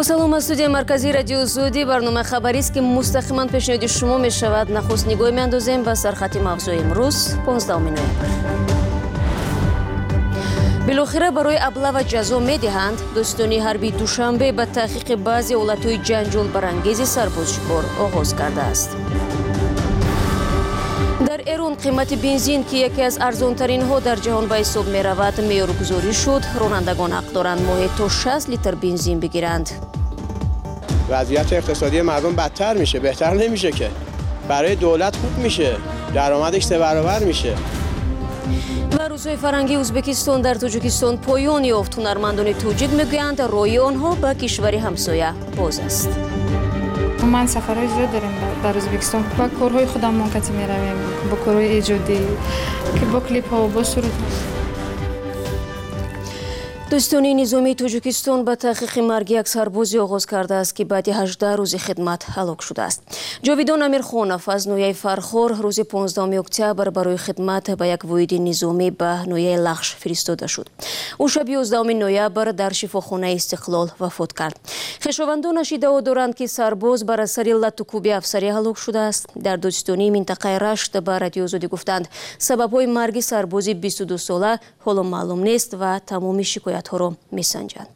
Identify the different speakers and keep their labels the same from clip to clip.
Speaker 1: با سلام از استودیوی مرکزی رادیو زودی برنامه خبری است که مستقیما پیشنهاد شما می شود. نخست نگاهی میاندازیم به سرخط موضوع امروز 15 نوامبر. بالاخره برای ابلاغ جزا می‌دهند. دوستانی حربی دوشنبه به تحقیق بعضی حالت‌های جنجال برانگیز سربازشکار آغاز کرده است. در ایران قیمت بنزین که یکی از ارزان‌ترین ها در جهان به حساب می‌رود معیارگذاری شد. رانندگان حق دارند ماهی تا 60 لیتر بنزین بگیرند.
Speaker 2: وضعیت اقتصادی مردم بدتر میشه، بهتر نمیشه که. برای دولت خوب میشه، درآمدش 3 برابر میشه.
Speaker 1: و روزهای فرهنگی ازبکستان در تاجیکستان پایان یافت. هنرمندان توجیک میگویند راه آنها به کشور همسایه باز است.
Speaker 3: من سفرهای زیاد داریم در ازبکستان. با کارهای خودم منقطع میرویم، با کارهای ایجادی که با کلیپ ها و با سرود.
Speaker 1: دوستانی نظامی تاجیکستان به تحقیق مرگ یک سربازی آغاز کرده است که بعد 18 روز خدمت هلاک شده است. جاویدان امیرخانов از نویه فرخور روز 15 اکتبر برای خدمت به یک واحد نظامی به نویه لخش فرستاده شد. او شب 11 نوامبر در شفاخانه استقلال وفات کرد. خویشاوندانش ادعا دارند که سرباز بر اثر لطوکوبی افسری هلاک شده است. در داستانی منطقه رشت به رادیو زودی گفتند سبب‌های مرگ سربازی 22 ساله حالا معلوم نیست و تمام شکایت ها را میسنجند.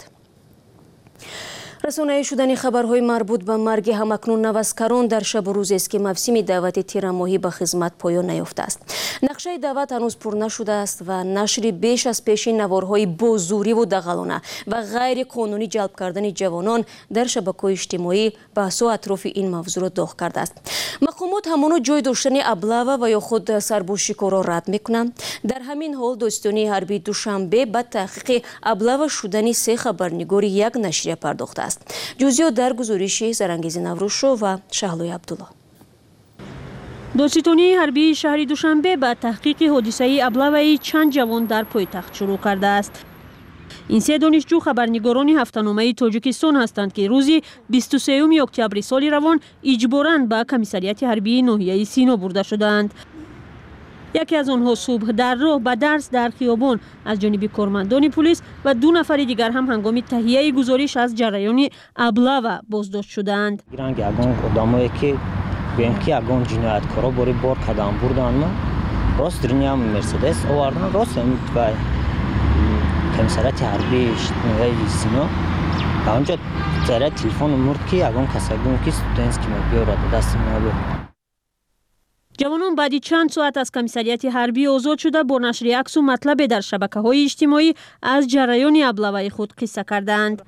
Speaker 1: رسانه شدن خبرهای مربوط به مرگ همکنون نوسکران در شب و روز است که موسم دعوت تیر ماهی به خدمت پایان نیافته است. نقشه دعوت هنوز پر نشده است و نشر بیش از پیش نوارهای با زوری و دغلانه و غیر قانونی جلب کردن جوانان در شبکه‌های اجتماعی بحث و اطراف این موضوع را داغ کرده است. مقامات همانا جای داشتن ابلاغ و یا خود سربازشکار را رد میکنند. در همین حال دوستانی حربی دوشنبه به تحقیق ابلاغ شدن 3 خبرنگار یک نشریه پرداخته است. جزئیات در گزارش زرانگیز نوروشو و شهلوی عبدالله.
Speaker 4: دادستانی حربی شهر دوشنبه به تحقیق حادثه ابلاغ چند جوان در پایتخت شروع کرده است. این 3 دانشجو خبرنگاران هفته‌نامه تاجیکستان هستند که روز 23 اکتبر سال روان اجباراً به کمیسریت حربی ناحیه سینا برده شدند. یکی از آنها صبح در راه به درس در خیابان از جانب کارمندان پلیس و 2 نفر دیگر هم هنگام تهیه گزارش از جریان ابلاغ بازداشت شدند.
Speaker 5: گرانگ اگون آدمایی که بینکی اگون جنایتکارا باری بار کدام بردن ما راست درنیام مرسدس آوردن راست امید و کمیسریت حربی نویه سینا اونجا در تلفن مرد که اگون کسایی که استودنت که ما بیارد دست ما بود.
Speaker 4: جوانان بعد چند ساعت از کمیسریت حربی آزاد شده با نشر عکس و مطلب در شبکه‌های اجتماعی از جریان ابلاغ خود قصه کردند.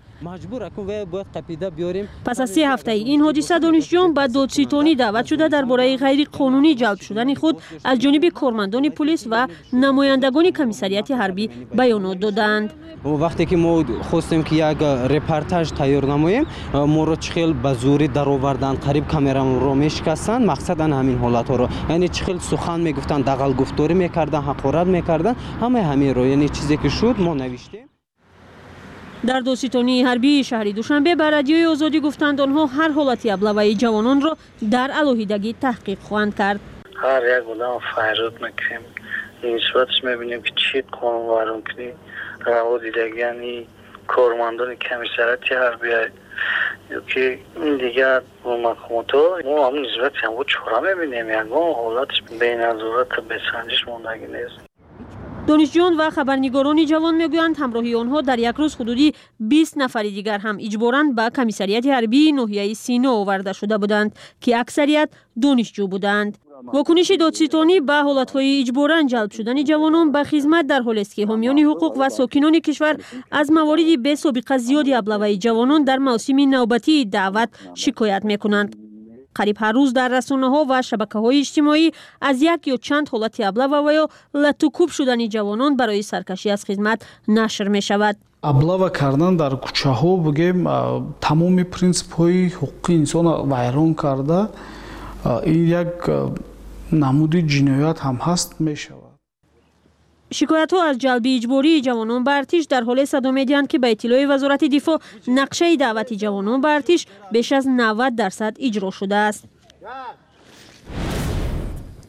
Speaker 4: پس از 3 هفته این حادثه دانشجویان به دادستانی دعوت شده درباره غیر قانونی جلب شدن خود از جانب کارمندان پلیس و نمایندگان کمیسریت حربی بیانات دادند.
Speaker 6: وقتی که ما خواستیم که یک رپورتاژ تیار نماییم ما را چخیل به زوری در آوردن قریب کامرا رو میشکستن. مقصد همین حالت ها رو یعنی چخیل سخن میگفتن دغل گفتاری میکردن حقارت میکردن همین رو یعنی چیزی که شد ما نوشتیم.
Speaker 4: در دادستانی حربی شهر دوشنبه به رادیوی آزادی گفتند آنها هر حالت ابلاغ جوانان را در علیحدگی تحقیق خواهند کرد.
Speaker 7: هر یک آدم فرض میکنیم نسبتش میبینیم که چی قانون وارد کنی روا دیدگی یعنی کارمندان کمیسریت حربی که این دیگر مقامات ما هم نسبت هم چهره میبینیم یعنی حالتش بی‌نظارت بسنجش موندگی نیست.
Speaker 4: دانشجویان و خبرنگاران جوان میگویند همراهی آنها در یک روز حدودی 20 نفر دیگر هم اجباراً به کمیسریت حربی ناحیه سینا آورده شده بودند که اکثریت دانشجو بودند. واکنش دادستانی به حالت‌های اجباراً جلب شدن جوانان به خدمت در حالی است که حامیان حقوق و ساکنان کشور از موارد بی سابقه زیادی ابلاغ جوانان در موسم نوبتی دعوت شکایت می‌کنند. قریب هر روز در رسانه‌ها و شبکه‌های اجتماعی از یک یا چند حالت ابلاغ و یا لطوکوب شدن جوانان برای سرکشی از خدمت نشر می‌شود.
Speaker 8: ابلاغ کردن در کوچه‌ها بگیم تمام پرینسیپ‌های حقوق انسان ویران کرده این یک نمود جنایت هم هست می‌شود.
Speaker 4: شکایت‌ها از جلب اجباری جوانان به ارتش در حال صدا می‌دهند که به اطلاع وزارت دفاع نقشه دعوت جوانان به ارتش بیش از 90% اجرا شده است.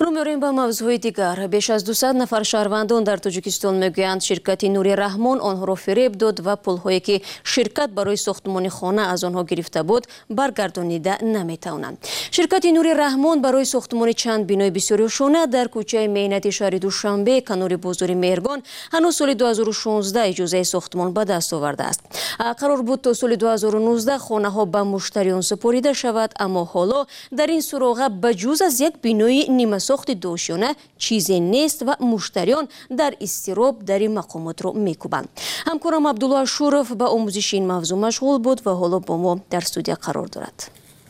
Speaker 1: رو می‌ریم با موضوع دیگر. بیش از 200 نفر شهروندان در تاجیکستان میگویند شرکت نوری رحمان آنها را فریب داد و پول‌هایی که شرکت برای ساختمان خانه از آنها گرفته بود برگردانیده نمی‌توانند. شرکت نوری رحمان برای ساختمان چند بینای بسیار شونه در کوچه مینتی شهر دوشنبه کنار بازار مهرگان هنوز سال 2016 اجازه ساختمان به دست آورده است. قرار بود تا سال 2019 خانه‌ها به مشتریان سپرده شود، اما حالا در این سراغ بجز از یک بینای نیمه ساخت دوشانه چیزی نیست و مشتریان در اضطراب در این مقامات رو میکوبند. همکارم عبدالله شورف به آموزش این موضوع مشغول بود و حالا با ما در استودیو قرار دارد.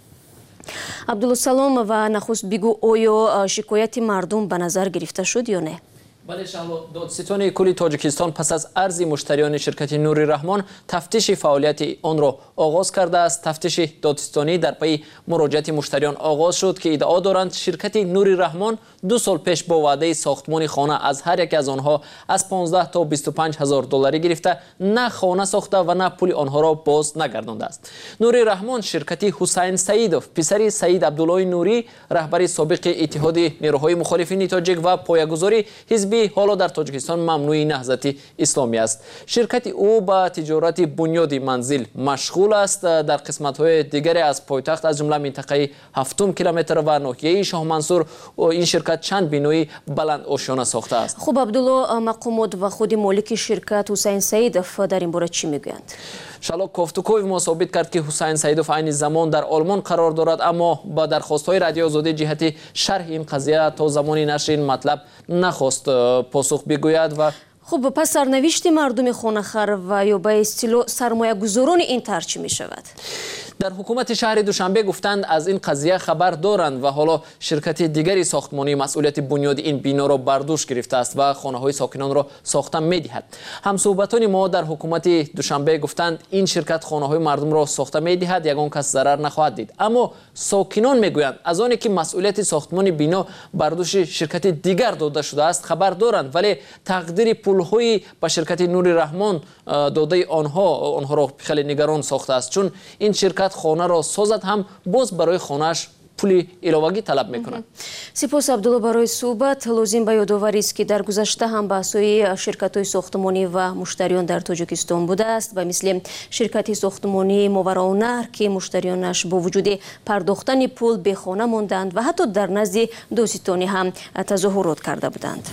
Speaker 1: عبدالله سلام و نخست بگو آیا شکایت مردم به نظر گرفته شد یا نه؟
Speaker 9: بله شهلا، دادستان کل تاجیکستان پس از عرض مشتریان شرکت نوری رحمان تفتیش فعالیت آن را آغاز کرده است. تفتیش دادستانی در پی مراجعت مشتریان آغاز شد که ادعا دارند شرکت نوری رحمان 2 سال پیش با وعده ساختمان خانه از هر یک از آنها از 15 تا 25 هزار دلاری گرفته نه خانه ساخته و نه پول آنها را باز نگردانده است. نوری رحمان شرکت حسین سعیدوف پسر سعید عبدالله نوری رهبر سابق اتحاد نیروهای مخالفین تاجیک و پایه‌گذاری حزب حالا در تاجیکستان ممنوع نهضت اسلامی است. شرکت او با تجارت بنیاد منزل مشغول است. در قسمت‌های دیگری از پایتخت از جمله منطقه 7 کیلومتر و ناحیه شاه منصور این شرکت چند بینای بلند آشیانه ساخته است.
Speaker 1: خب عبدالله، مقامات و خود مالک شرکت حسین سعیدوف در این باره چی میگویند؟
Speaker 9: شالا کوفتوکوف ما ثابت کرد که حسین سعیدوف عین زمان در آلمان قرار دارد، اما با درخواست‌های رادیو آزادی جهت شرح این قضیه تا زمانی نشر این مطلب نخواست پاسخ بگوید. و
Speaker 1: خب پس سرنوشت مردم خانه‌خوار و یا به اصطلاح سرمایه‌گذاران این طرح چی می‌شود؟
Speaker 9: در حکومت شهر دوشنبه گفتند از این قضیه خبر دارند و حالا شرکت دیگری ساختمانی مسئولیت بنیاد این بنا را بر دوش گرفته است و خانه‌های ساکنان را ساخته می‌دهد. همصحبتان ما در حکومت دوشنبه گفتند این شرکت خانه‌های مردم را ساخته می‌دهد، یگان کس ضرر نخواهد دید. اما ساکنان میگویند از آنی که مسئولیت ساختمان بنا بر دوش شرکت دیگر داده شده است خبر دارند، ولی تقدیر پول‌های به شرکت نوری رحمان داده آنها را خیلی نگران ساخته است، چون این شرکت خانه را سازد هم باز برای خانهش پول علاوگی طلب میکنند.
Speaker 1: سپاس عبدالله برای صحبت. لازم به یادآوری است که در گذشته هم بحث‌های شرکت‌های ساختمانی و مشتریان در تاجیکستان بوده است و مثل شرکت ساختمانی ماوراءالنهر که مشتریانش با وجود پرداختن پول به خانه ماندند و حتی در نزد دادستانی هم تظاهرات کرده بودند.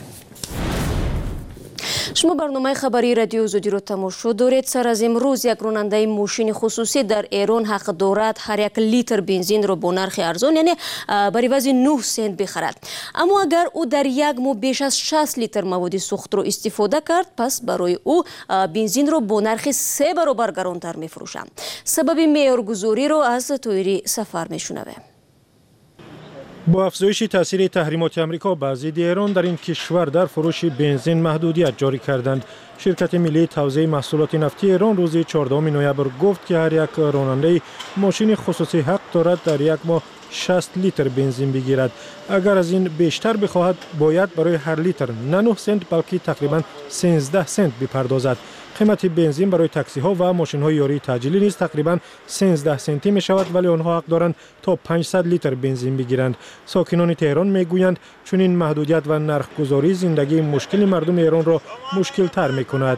Speaker 1: شما برنامه خبری رادیو آزادی را تماشا دارید. سر از امروز یک راننده ماشین خصوصی در ایران حق دارد هر یک لیتر بنزین را با نرخ ارزان یعنی بر عوض 9 سنت بخرد، اما اگر او در یک ماه بیش از 60 لیتر مواد سوخت را استفاده کرد پس برای او بنزین را با نرخ 3 برابر گرانتر می‌فروشند. سبب معیارگذاری را از طویری سفر می‌شنویم.
Speaker 10: با افزایش تاثیر تحریمات آمریکا بر ضد ایران در این کشور در فروش بنزین محدودیت جاری کردند. شرکت ملی توزیع محصولات نفتی ایران روز 14 نوامبر گفت که هر یک راننده ماشین خصوصی حق دارد در یک ماه 60 لیتر بنزین بگیرد. اگر از این بیشتر بخواهد باید برای هر لیتر نه 9 سنت بلکه تقریبا 13 سنت بپردازد. قیمت بنزین برای تاکسی ها و ماشین های یاری تعجیلی نیز تقریبا 13 سنتی می شود، ولی آنها حق دارند تا 500 لیتر بنزین بگیرند. ساکنان تهران می گویند چون این محدودیت و نرخ گذاری زندگی مشکل مردم ایران را مشکل تر می کند.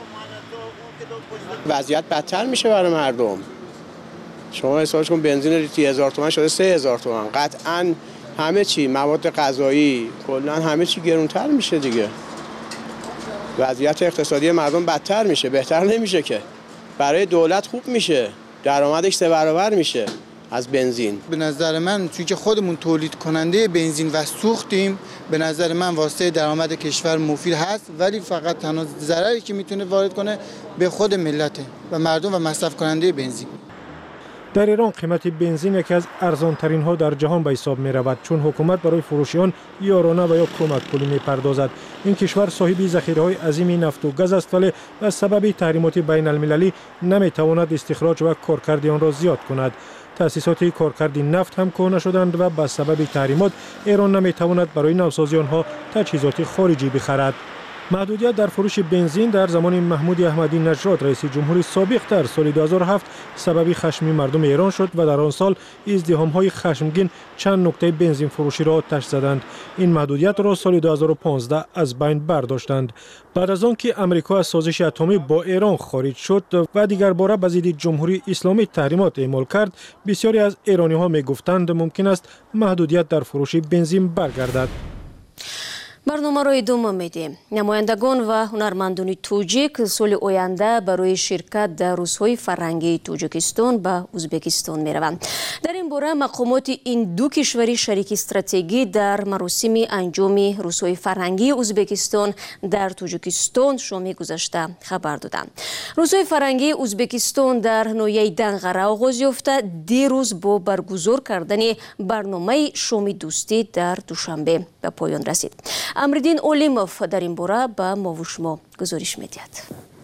Speaker 2: وضعیت بدتر میشه برای مردم. شما حسابش کن بنزین لیتری 1000 تومان شده 3000 تومان. قطعاً همه چی، مواد غذایی، کلاً همه چی گرونتر میشه دیگه. وضعیت اقتصادی مردم بدتر میشه، بهتر نمیشه که. برای دولت خوب میشه، درآمدش 3 برابر میشه از بنزین.
Speaker 11: به نظر من چون که خودمون تولید کننده بنزین و سوختیم، به نظر من واسطه درآمد کشور مفید هست، ولی فقط تنها ضرری که میتونه وارد کنه به خود ملت و مردم و مصرف کننده بنزین.
Speaker 10: در ایران قیمت بنزین یکی از ارزان‌ترین ها در جهان به حساب می رود، چون حکومت برای فروش آن یارانه و یا کمک پولی می پردازد. این کشور صاحب ذخیره‌های عظیم نفت و گاز است، ولی به سبب تحریمات بین المللی نمی تواند استخراج و کارکرد آن را زیاد کند. تأسیسات کارکرد نفت هم کهنه شدند و به سبب تحریمات ایران نمی تواند برای نوسازی آنها تجهیزات خارجی بخرد. محدودیت در فروش بنزین در زمان محمود احمدی نژاد رئیس جمهوری سابق در سال 2007 سبب خشم مردم ایران شد و در آن سال ازدحام‌های خشمگین چند نقطه بنزین فروشی را آتش زدند. این محدودیت را سال 2015 از بین برداشتند. بعد از آنکه آمریکا از سازش اتمی با ایران خارج شد و دیگر باره به ضد جمهوری اسلامی تحریمات اعمال کرد، بسیاری از ایرانی‌ها می‌گفتند ممکن است محدودیت در فروش بنزین برگردد.
Speaker 1: برنامه را ادامه میدیم. نمایندگان و هنرمندان توجیک سال آینده برای شرکت در روزهای فرهنگی تاجیکستان به ازبکستان می روند. در این باره مقامات این دو کشوری شریک استراتژی در مراسم انجام روزهای فرهنگی ازبکستان در تاجیکستان شام گذشته خبر دادند. روزهای فرهنگی ازبکستان در ناحیه دنغره آغاز یافته، دیروز با برگزار کردن برنامه شام دوستی در دوشنبه به پایان رسید. امردین اولیموف در این باره به ما و شما گزارش می‌دهد.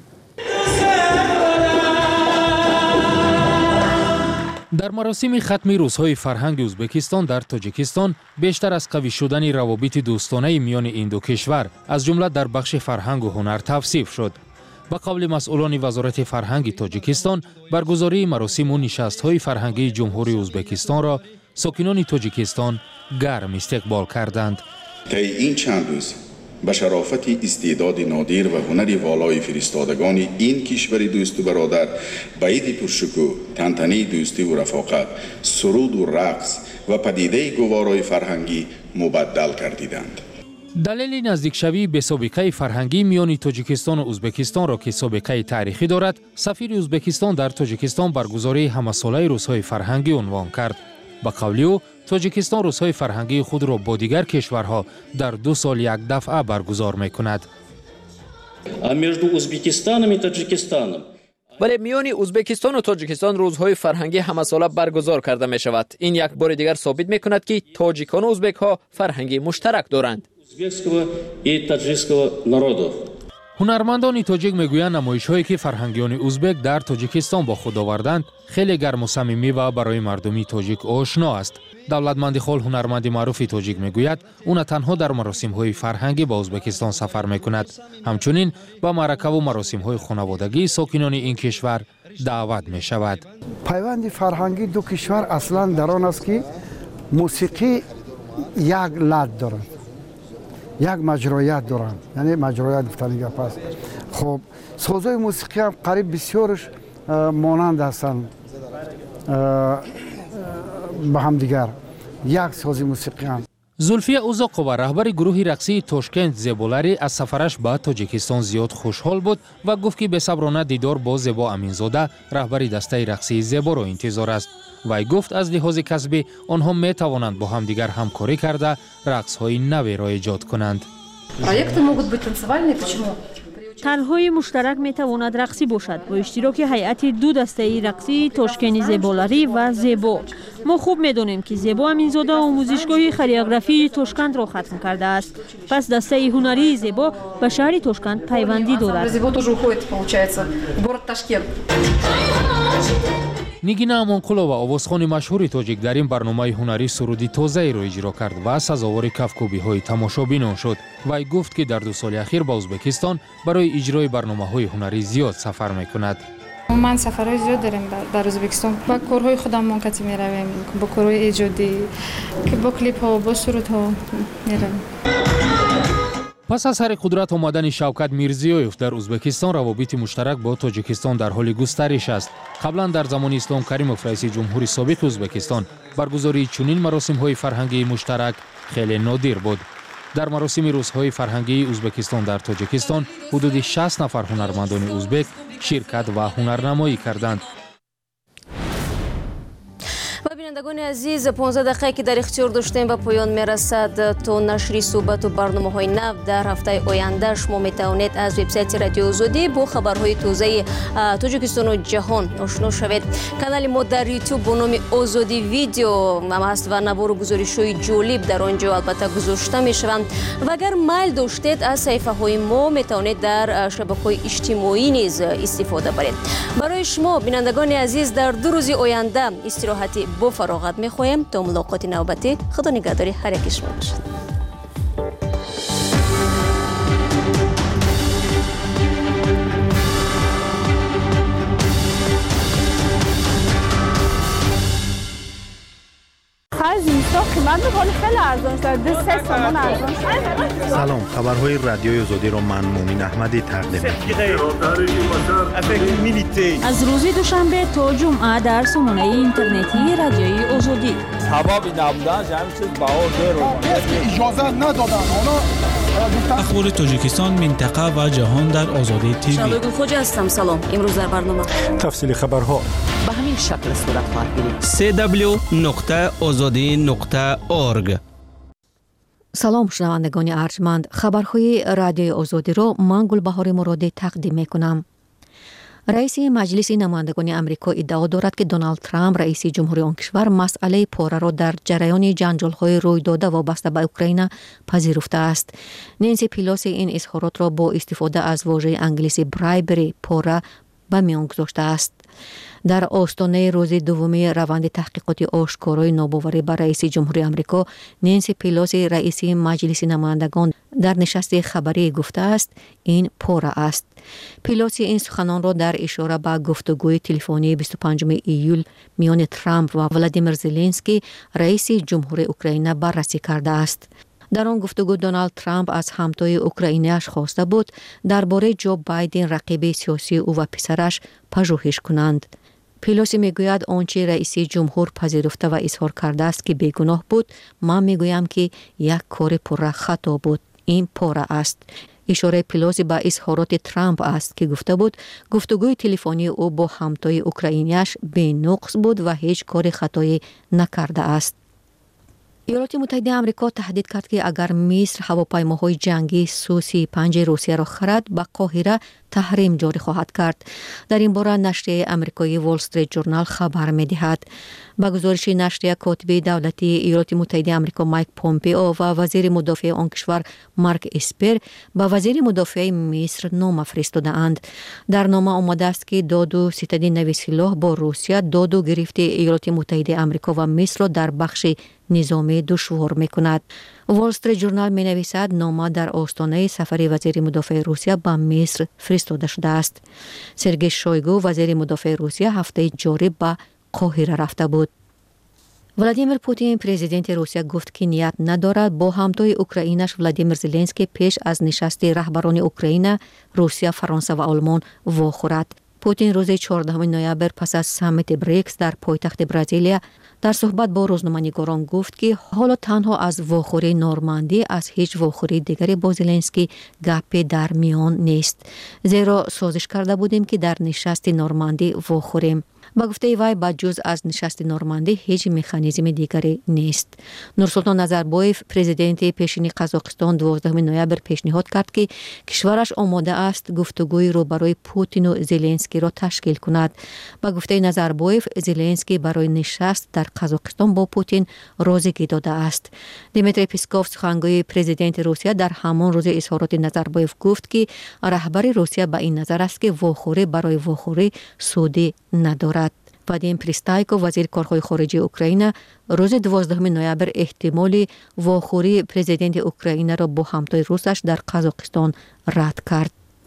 Speaker 12: در مراسم ختم روزهای فرهنگ ازبکستان در تاجیکستان بیشتر از قوی شدن روابط دوستانه میان این دو کشور از جمله در بخش فرهنگ و هنر توصیف شد. با قول مسئولان وزارت فرهنگ تاجیکستان، برگزاری مراسم و نشست‌های فرهنگی جمهوری ازبکستان را ساکنان تاجیکستان گرم استقبال کردند.
Speaker 13: طی این چند روز به شرافت استعداد نادر و هنر والای فرستادگان این کشور دوست و برادر به عید پرشکوه، تنتنه دوستی و رفاقت، سرود و رقص و پدیده گوارای فرهنگی مبدل کردیدند.
Speaker 12: دلیل نزدیکشوی به سابقه فرهنگی میان تاجیکستان و ازبکستان را که سابقه تاریخی دارد، سفیر ازبکستان در تاجیکستان برگزاری همه‌ساله روزهای فرهنگی عنوان کرد. با قول او، تاجیکستان روزهای فرهنگی خود را با دیگر کشورها در 2 سال یک دفعه برگزار می‌کند.
Speaker 9: ولی میان ازبکستان و تاجیکستان روزهای فرهنگی همه‌ساله برگزار کرده می‌شود. این یک بار دیگر ثابت می‌کند که تاجیکان و ازبک‌ها فرهنگی مشترک دارند.
Speaker 12: هنرمندان تاجیک میگویند نمایش‌هایی که فرهنگیان ازبک در تاجیکستان با خود آوردند خیلی گرم و صمیمی و برای مردمی تاجیک آشنا است. دولتمند خال هنرمند معروف تاجیک میگوید اون تنها در مراسم‌های فرهنگی با ازبکستان سفر میکند، همچنین با معرکه و مراسم‌های خانوادگی ساکنان این کشور دعوت میشود.
Speaker 14: پیوند فرهنگی دو کشور اصلا در آن است که موسیقی یک لحن دارد، یک مجرایت دارند، یعنی مجرایت گفتن گپ است. خب سازهای موسیقی هم قریب بسیارش مانند هستند با هم دیگر، یک ساز موسیقی هم.
Speaker 12: زلفیه اوزاقова رهبر گروه رقصی تاشکند زیبولاری از سفرش به تاجیکستان زیاد خوشحال بود و گفت که بی‌صبرانه دیدار با زیبا امینزاده رهبر دسته رقصی زیبا را انتظار است. وی گفت از لحاظ کسبی آنها می توانند با هم دیگر همکاری کرده رقص‌های نوی را ایجاد کنند.
Speaker 3: Проекты могут быть танцевальные, почему?
Speaker 4: طرح‌های مشترک میتواند رقصی باشد با اشتراک هیئت دو دسته رقصی تاشکند زیبولاری و زیبا. ما خوب میدانیم که زیبا امینزاده آموزشگاه خریوگرافی تاشکند را ختم کرده است، پس دسته هنری زیبا به شهر تاشکند پیوندی دارد.
Speaker 12: نیگینا امانقلو و آوازخوان مشهور تاجیک در این برنامه هنری سرودی تازه را اجرا کرد و سزاوار کفکوبی‌های تماشابینان شد. وی گفت که در 2 سال اخیر با ازبکستان برای اجرای برنامه‌های هنری زیاد سفر می‌کند.
Speaker 3: من سفرهای زیاد داریم در ازبکستان. با کارهای خودم منقطع می‌رویم، با کارهای ایجادی که با کلیپ‌ها با سرودها می‌رویم.
Speaker 12: پس از سر قدرت آمدن شوکت میرزیویف در ازبکستان، روابط مشترک با تاجیکستان در حال گسترش است. قبلا در زمان اسلام کریموف رئیس جمهوری سابق ازبکستان برگزاری چنین مراسم‌های فرهنگی مشترک خیلی نادر بود. در مراسم روزهای فرهنگی ازبکستان در تاجیکستان حدود 60 نفر هنرمندان ازبک شرکت و هنرنمایی کردند.
Speaker 1: بینندگان عزیز، 15 دقیقه که در اختیار داشتیم به پایان میرسد. تا نشر صحبت و برنامه‌های نو در هفته آینده شما میتوانید از وبسایت رادیو آزادی با خبرهای تازه تاجیکستان و جهان آشنا شوید. کانال ما در یوتیوب با نام آزادی ویدیو هم هست و نوار و گزارش‌های جالب در آنجا البته گذاشته میشوند. و اگر میل داشتید از صفحه‌های ما میتوانید در شبکه‌های اجتماعی نیز استفاده برید. برای شما بینندگان عزیز در 2 روز آینده استراحتی با فراغت می‌خواهیم. تا ملاقات نوبتی، خدا نگهداری هر یک شما باشد.
Speaker 15: آخر زیستا قیمت میکنه خیلی ارزان شده 3 تومان ارزان شده.
Speaker 16: سلام، خبرهای رادیوی آزادی را من مومین احمدی تقدیم می‌کنم.
Speaker 4: از روز دوشنبه تا جمعه در سامانه اینترنتی رادیوی آزادی.
Speaker 17: حبابی نبودن همین چیز بهار رو
Speaker 18: اجازه ندادن
Speaker 19: اخبار تاجیکستان، منطقه و جهان در آزادی تیوی.
Speaker 1: شادوگل خوجا هستم. سلام. امروز در برنامه
Speaker 10: تفصیل خبرها
Speaker 20: به همین شکل صورت خواهد گرفت.
Speaker 21: www.azadi.org.
Speaker 22: سلام شنوندگان ارجمند، خبرهای رادیوی آزادی را من گلبهار مرادی تقدیم میکنم. رئیس مجلس نمایندگان امریکا ادعا دارد که دونالد ترامپ رئیس جمهوری آن کشور مسئله پوره را در جریان جنجال‌های روی داده وابسته به اوکراین پذیرفته است. نانسی پیلوسی این اظهارات را با استفاده از واژه انگلیسی برایبری پوره به میان گذاشته است. در آستانه روز دوم روند تحقیقات آشکارای ناباوری بر رئیس جمهوری آمریکا، نانسی پیلوسی رئیس مجلس نمایندگان در نشست خبری گفته است این پوره است. پیلوسی این سخنان را در اشاره به گفتگوی تلفنی 25 ایول میان ترامپ و ولادیمیر زلنسکی رئیس جمهوری اوکراین بررسی کرده است. در آن گفتگو دونالد ترامپ از همتای اوکراینیش خواسته بود درباره جو بایدن رقیب سیاسی او و پسرش پژوهش کنند. پیلوسی میگوید آنچه رئیس جمهور پذیرفته و اظهار کرده است که بیگناه بود، من میگویم که یک کار پوره خطا بود. این پوره است. اشاره پیلوسی به اظهارات ترامپ است که گفته بود گفتگوی تلفنی او با همتای اوکراینیش بی نقص بود و هیچ کار خطایی نکرده است. ایالات متحده آمریکا تهدید کرد که اگر مصر هواپیماهای جنگی سو-35 روسیه را خرد، به قاهره تحریم جاری خواهد کرد. در این باره نشریه آمریکایی وال استریت جورنال خبر می‌دهد. با گزارش نشریه، کاتب دولتی ایالات متحده آمریکا مایک پومپئو و وزیر مدافع آن کشور مارک اسپر به وزیر مدافع مصر نامه فرستاده‌اند. در نامه آمده است که داد و ستد نوی سلاح با روسیه داد و گرفت ایالات متحده آمریکا و مصر را در بخش نظامی دشوار می‌کند. وال استریت جورنال می‌نویسد نامه در آستانه سفر وزیر مدافع روسیه به مصر فرستاده شده است. سرگئی شویگو وزیر مدافع روسیه هفته جاری به قاهره رفته بود. ولادیمیر پوتین پرزیدنت روسیه گفت که نیت ندارد با همتای اوکراینش ولادیمیر زلنسکی پیش از نشست رهبران اوکراین، روسیه، فرانسه و آلمان واخورد. پوتین روز 14 نوامبر پس از سامیت بریکس در پایتخت برزیلیا در صحبت با روزنامه‌نگاران گفت که حالا تنها از واخوری نورماندی از هیچ واخوری دیگری با زلنسکی گپی در میان نیست، زیرا سازش کرده بودیم که در نشست نورماندی واخوریم. با گفته وی با جز از نشست نورماندی هیچ مکانیزم دیگری نیست. نورسولطان نظربایف پرزیدنت پیشین قزاقستان 12 نوامبر پیشنهاد کرد که کشورش آماده است گفتگوی روبروی پوتین و زلنسکی را تشکیل کند. با گفته نظربایف زلنسکی برای نشست در قزاقستان با پوتین راضیگی داده است. دیمیتری پسکوف سخنگوی پرزیدنت روسیه در همان روز اظهارات نظربایف گفت که رهبر روسیه به این نظر است که واخوری برای واخوری سودی ندارد. وادیم پریستایکو وزیر کارهای خارجه اوکراین روز 12 نوامبر احتمال واخوری پرزیدنت اوکراین را با همتای روسش در قزاقستان رد کرد.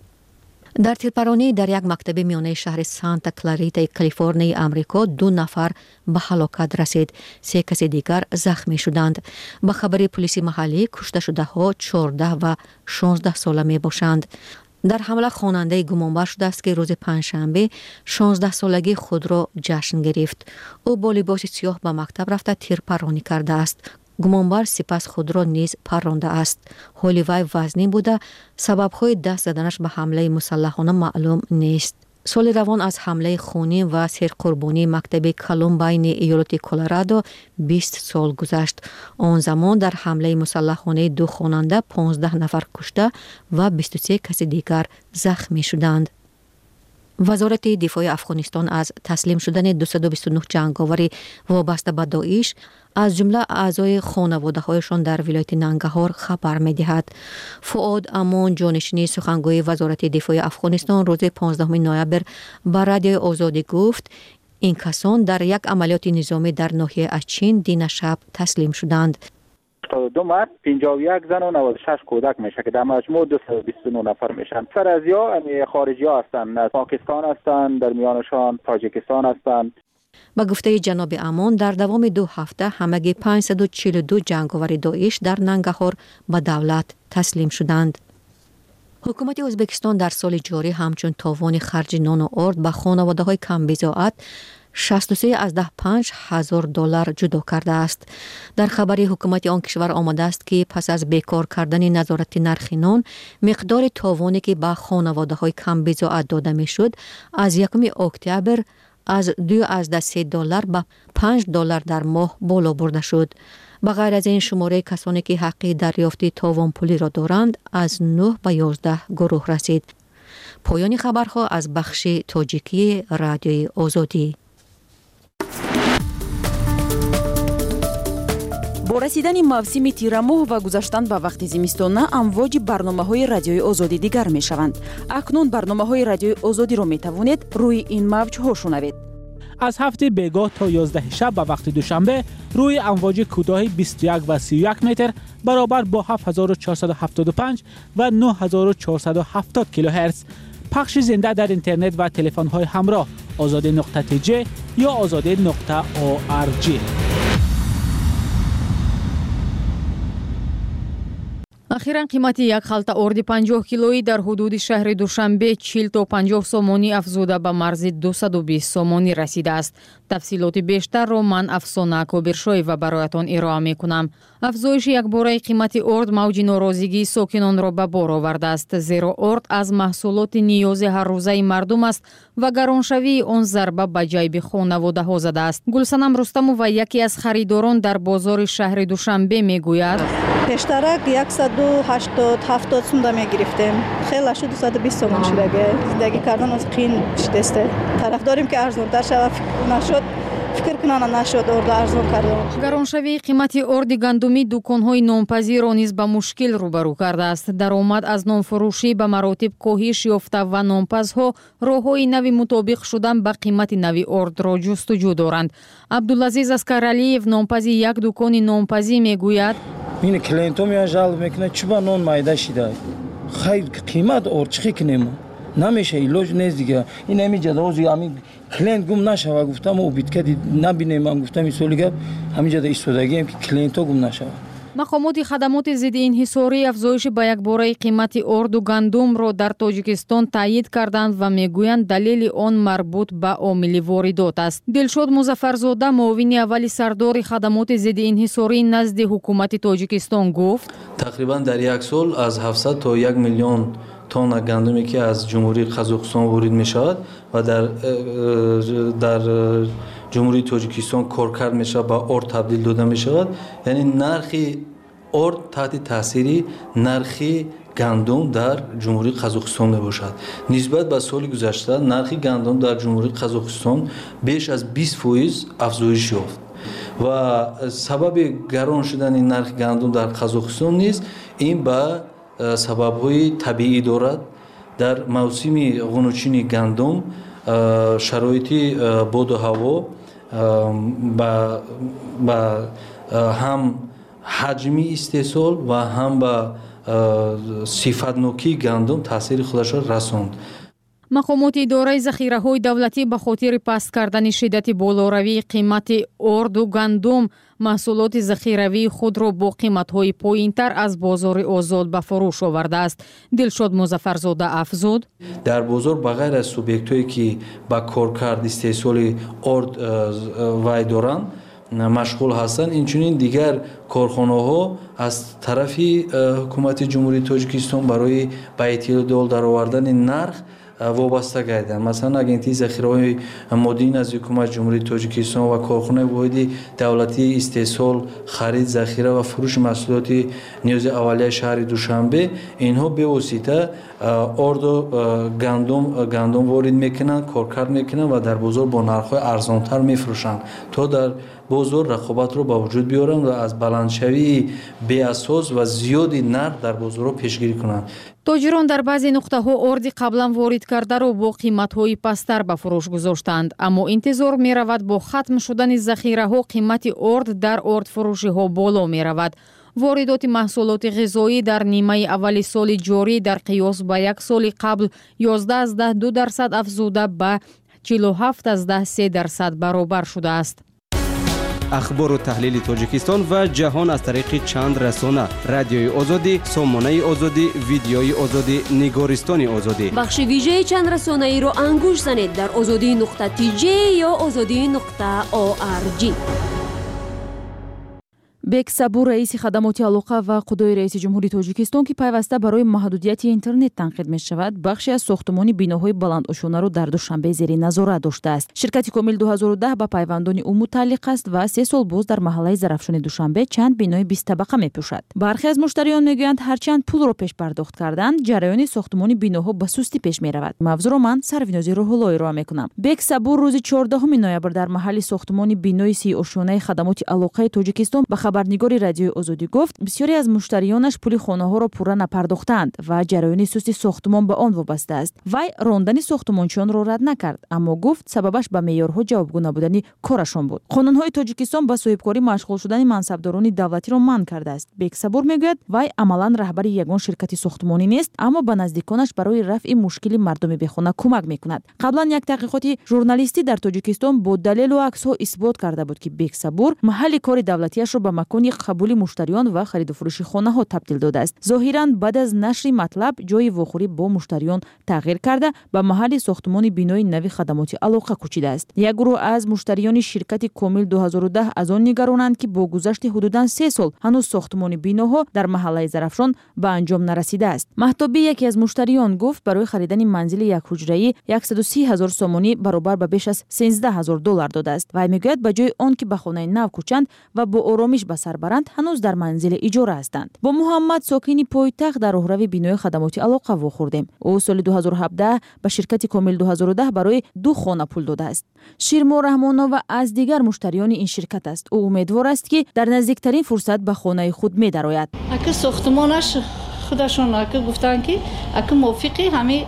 Speaker 22: در تیرپرانی در یک مکتب میانه شهر سانتا کلاریتا کالیفرنیا آمریکا 2 نفر به هلاکت رسید، 3 کس دیگر زخمی شدند. به خبر پلیس محلی کشته شده ها 14 و 16 ساله می باشند. در حمله خواننده گمانبر شده است که روز پنجشنبه 16 سالگی خود را جشن گرفت. او با لباس سیاه به مکتب رفته تیرپرانی کرده است. گمانبر سپس خود را نیز پرانده است. حال وی وزنی بوده، سبب‌های دست زدنش به حمله مسلحانه معلوم نیست. سال روان از حمله خونین و سرقربانی مکتب کلمباین ایالت کلرادو 20 سال گذشت. آن زمان در حمله مسلحانه 2 خواننده 15 نفر کشته و 23 کس دیگر زخمی شدند. وزارت دفاع افغانستان از تسلیم شدن 229 جنگاور وابسته به داعش از جمله اعضای خانواده‌هایشان در ولایت ننگرهار خبر می‌دهد. فؤاد امان جانشین سخنگوی وزارت دفاع افغانستان روز 15 نوامبر به رادیو آزادی گفت این کسان در یک عملیات نظامی در ناحیه اچین دین شب تسلیم شدند.
Speaker 23: 72 مرد، 51 زن و 96 کودک میشه که در مجموع 229 نفر میشن. سر از یا خارجی ها هستند، از پاکستان هستند، در میانشان تاجیکستان هستند.
Speaker 22: با گفته جناب امان در دوام 2 هفته همگی 542 جنگاور داعش در ننگهار به دولت تسلیم شدند. حکومت ازبکستان در سال جاری همچون تاوان خرج نان و آرد به خانواده‌های کم بضاعت 63.5 دلار جدا کرده است. در خبری حکومت آن کشور آمده است که پس از بیکار کردن نظارت نرخ نان، مقدار تاوانی که به خانواده‌های کم بضاعت داده میشد از 1 اکتبر از 2.3 دلار به 5 دلار در ماه بالا برده شد. به غیر از این شماره کسانی که حق دریافت تاوان پولی را دارند از 9 به 11 گروه رسید. پایان خبرها از بخش تاجیکی رادیوی آزادی.
Speaker 5: با رسیدن موسم تیر ماه و گذشتن به وقت زمستان، امواج برنامه‌های رادیوی آزادی دیگر می‌شوند. اکنون برنامه‌های رادیوی آزادی را می‌توانید روی این موج‌ها شنوید.
Speaker 17: از هفته بیگاه تا 11 شب به وقت دوشنبه روی امواج کوتاه 21 و 31 متر برابر با 7475 و 9470 کیلوهرتز پخش زنده در اینترنت و تلفن‌های همراه azade.tj یا azade.org.
Speaker 3: اخیراً قیمت یک خلطه آرد 50 کیلویی در حدود شهر دوشنبه 40 تا 50 سومانی افزوده به مرز 220 سومانی رسیده است. تفصیلات بیشتر را من افسانه کابرشویوا برایتان ارائه می‌کنم. افزایش یکباره قیمت آرد موج ناراضگی ساکنان را به بار آورده است، زیرا آرد از محصولات نیاز هر روزه مردم است و گرانشوی آن ضربه به جیب خانواده‌ها زده است. گلصنم رستمова یکی از خریداران در بازار شهر دوشنبه میگوید:
Speaker 18: پیشترک 180-70 سوم دا میگرفتیم، خیلی شد 220 سوم شده. زندگی کردن از قین شدست. طرف داریم که ارزان‌تر شود، نشد فکر کنن نشد آرد ارزان کردن.
Speaker 3: گرانشوی قیمت آرد گندمی دکان‌های نانپزی را نیز به مشکل روبرو کرده است. درآمد از نانفروشی به مراتب کاهش یافته و نانپزها راه‌های نوی مطابق شدن با قیمت نوی آرد را جستجو دارند. عبدالعزیز اسکرعلیев نانپزی یک دکان نانپزی میگوید:
Speaker 21: این کلینتو میاد جلب میکنه چوبا نان مایده شده، خیلی قیمت آرد چی کنیم نمیشه، ایلاج نیست دیگه. این همینجا روزی همین کلینت گم نشوه، گفتم او بیت کدی نبینه، من گفتم این سولی گفت همینجا ایستادگی هم که کلینتو گم نشوه.
Speaker 3: مقامات خدمات ضد انحصاری افزایش به یکباره قیمت آرد و گندم را در تاجیکستان تایید کردند و میگویند دلیل آن مربوط به عامل واردات است. دلشاد مظفرزاده معاون اول سردار خدمات ضد انحصاری نزد حکومت تاجیکستان گفت:
Speaker 24: تقریبا در یک سال از 700 تا 1 میلیون تن گندمی که از جمهوری قزاقستان وارد می شود و در جمهوری تاجیکستان کارکرد می شود با آرد تبدیل داده می شود، یعنی نرخ آرد تحت تاثیر نرخ گندم در جمهوری قزاقستان می باشد. نسبت به سال گذشته نرخ گندم در جمهوری قزاقستان بیش از 20% افزایش یافت و سبب گران شدن نرخ گندم در قزاقستان نیست، این با سبب‌های طبیعی دارد. در موسم غنوچین گندم شرایط باد و هوا با هم حجم استحصال و هم با صفت‌نوکی گندم تاثیر خودش را رساند.
Speaker 3: مقامات اداره ذخیره‌های دولتی به خاطر پست کردن شدت بالاروی قیمت آرد و گندم محصولات ذخیروی خود را با قیمت‌های پایین‌تر از بازار آزاد به فروش آورده است. دلشاد مظفرزاده افزود:
Speaker 24: در بازار بغیر از سوبیکت‌هایی که با کارکرد استحصال آرد وای دارند مشغول هستند، اینچنین دیگر کارخانه‌ها از طرف حکومت جمهوری تاجیکستان برای به اعتدال درآوردن نرخ وابسته گردند. مثلا اگنتی ذخیره‌های مدین از حکومت جمهوری تاجیکستان و کارخانه واحد دولتی استحصال، خرید، ذخیره و فروش محصولات نیاز اولیه شهر دوشنبه، اینها به واسطه آرد و گندم وارد میکنند، کارکرد میکنند و در بازار با نرخ‌های ارزان‌تر میفروشند تا در بازار رقابت رو با وجود بیارند و از بلندشوی بی اساس و زیادی نرخ در بازار رو پیشگیری کنند.
Speaker 3: تاجران در بعضی نقطه‌ها آرد قبلا وارد کرده را با قیمت‌های پست‌تر به فروش گذاشتند، اما انتظار می‌رود با ختم شدن ذخیره‌ها قیمت آرد در آرد فروشی‌ها بالا می‌رود. واردات محصولات غذایی در نیمه اول سال جاری در قیاس با یک سال قبل 11.2% افزوده به 47 از 10% برابر شده است.
Speaker 2: اخبار و تحلیل تاجیکستان و جهان از طریق چند رسانه: رادیوی آزادی، سامانه آزادی، ویدیوی آزادی، نگارستان آزادی.
Speaker 1: بخش ویژه چند رسانه ای را انگوش زنید در azadi.tj یا azadi.org.
Speaker 5: бек сабур раиси хадамоти алоқа ва қудои раиси ҷумҳури тоҷикистон ки пайваста барои маҳдудияти интернет танқид мешавад, бахше аз сохтумони биноҳои баландошунаро дар душанбе зери назорат доштааст. ширкати комил 2010 ба пайвандони ӯ муталлиқ аст ва 3 сол боз дар маҳаллаи зарафшони душанбе чанд бинои 20 табақа мепӯшад. бархе аз муштариён мегӯянд ҳарчанд пулро пеш пардохт карданд, ҷараёни сохтумони биноҳо ба сустӣ пеш меравад. мавзӯро ман Сарвинози Рӯҳулло ироа мекунам. бек сабур рӯзи 14 ноябр дар маҳалли сохтумони бинои 30-ошёнаи хадамоти алоқаи тоҷикистон ба хабарнигори радиои озодӣ гуфт, бисёре аз муштариёнаш пули хонаҳоро пурра напардохтанд ва ҷараёни сусти сохтумон ба он вобаста аст. вай рондани сохтумончиёнро рад накард, аммо гуфт сабабаш ба меъёрҳо ҷавобгӯ набудани корашон буд. қонунҳои тоҷикистон ба соҳибкорӣ машғул шудани мансабдорони давлатиро манъ кардааст. бек сабур мегӯяд, вай амалан раҳбари ягон ширкати сохтумонӣ нест, аммо ба наздиконаш барои рафъи мушкили мардуми бехона кӯмак мекунад. қаблан як таҳқиқоти журналистӣ дар тоҷикистон бо далелу аксҳо исбот карда буд, ки бек сабур маҳалли кори давлатиашро ба макони қабули муштариён ва хариду фурӯши хонаҳо табдил додааст. зоҳиран баъд аз нашри матлаб ҷои вохӯрӣ бо муштариён тағйир карда ба маҳалли сохтумони бинои нави хадамоти алоқа кӯчидааст. як гурӯҳ аз муштариёни ширкати комил 2010 аз он нигаронанд, ки бо гузашти ҳудудан 3 сол ҳанӯз сохтумони биноҳо дар маҳаллаи зарафшон ба анҷом нарасидааст. маҳтобӣ, яке аз муштариён, гуфт барои харидани манзили якҳуҷраӣ 130 000 сомонӣ баробар ба беш аз 13 000 доллар додааст. вай мегӯяд ба ҷои он ки ба хонаи нав кӯчанд ва бо оромиш ба сар баранд, ҳанӯз дар манзили иҷора ҳастанд. бо муҳаммад, сокини пойтахт, дар роҳрави бинои хадамоти алоқа вохӯрдем. ӯ соли 2017 ба ширкати комил 2010 барои 2 хона пул додааст. ширмо раҳмонова аз дигар муштариёни ин ширкат аст. ӯ умедвор аст, ки дар наздиктарин фурсат ба хонаи худ медарояд.
Speaker 6: ака сохтумонаш худашон ака гуфтанд, ки ака мувофиқи ҳами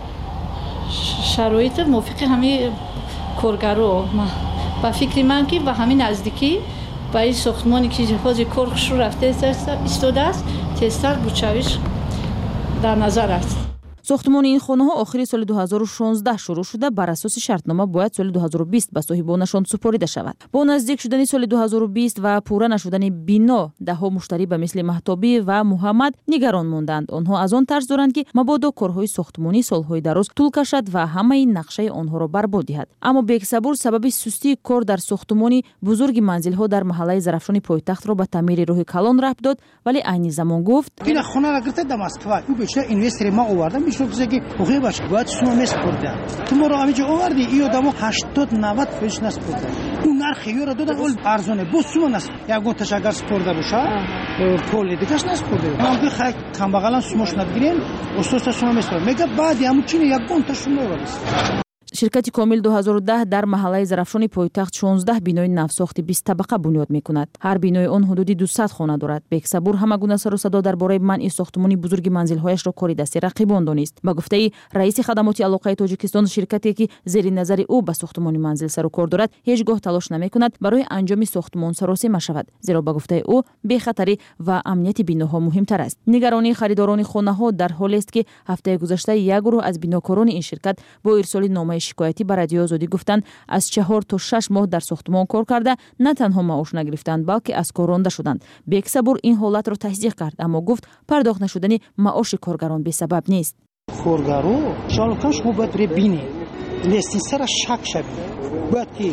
Speaker 6: шароит, мувофиқи ҳами коргаро. ба фикри ман, ки ба ҳами наздикӣ ба ин сохтмоне ки ҳозир коршо рафта истодааст, тезтар бучавиш дар назар аст.
Speaker 5: сохтумони ин хонаҳо охири соли 2016 шурӯъ шуда, бар асоси шартнома бояд соли 2020 ба соҳибонашон супорида шавад. бо наздик шудани соли 2020 ва пурра нашудани бино, даҳҳо муштарӣ ба мисли маҳтобӣ ва муҳаммад нигарон монданд. онҳо аз он тарз доранд, ки мабодо корҳои сохтумонӣ солҳои дароз тӯл кашад ва ҳамаи нақшаи онҳоро барбод диҳад. аммо бек сабур сабаби сустии кор дар сохтумони бузурги манзилҳо дар маҳаллаи зарафшони пойтахтро ба таъмири роҳи калон рабт дод, вале айни замон гуфт:
Speaker 7: ина хонаро гирта да Москва, ӯ бечара инвестори ма оварда که اوقای باشه باید شما میسپرده تو ما رو همینجا آوردی ای آدمو 80-90 فیش نسپرده اون نرخ یورو دادن اول ارزونه بو شما نس یگون تشکر سپرده باشه پول دیگهش نسپرده من که خیلی کم بغلن شماش ندگیرین استاد شما میسپرده میگه بعد همون چینه یگون تا شما میبرید.
Speaker 5: ширкати комил 2010 дар маҳаллаи зарафшони пойтахт 16 бинои навсохти 20 табақа бунёд мекунад. ҳар бинои он ҳудуди 200 хона дорад. бек сабур ҳама гуна сару садо дар бораи манъи сохтумони бузурги манзилҳояшро кори дасти рақибон донист. ба гуфтаи раиси хадамоти алоқаи тоҷикистон, ширкате ки зери назари ӯ ба сохтумони манзил сару кор дорад, ҳеҷ гоҳ талош намекунад барои анҷоми сохтумон саросима шавад, зеро ба гуфтаи ӯ бехатарӣ ва амнияти биноҳо муҳимтар аст. нигаронии харидорони хонаҳо дар ҳолест, ки ҳафтаи гузашта як гурӯҳ аз бинокорони ин ширкат бо ирсоли номаи шикоятӣ ба радиои озодӣ гуфтанд, аз 4 то 6 моҳ дар сохтумон кор карда на танҳо маош нагирифтанд, балки аз кор ронда шуданд. бек сабур ин ҳолатро тасдиқ кард, аммо гуфт пардохт нашудани маоши коргарон бесабаб нест.
Speaker 7: коргаро шалкаш хуб бояд ребине лестинсара шак шави бояд ки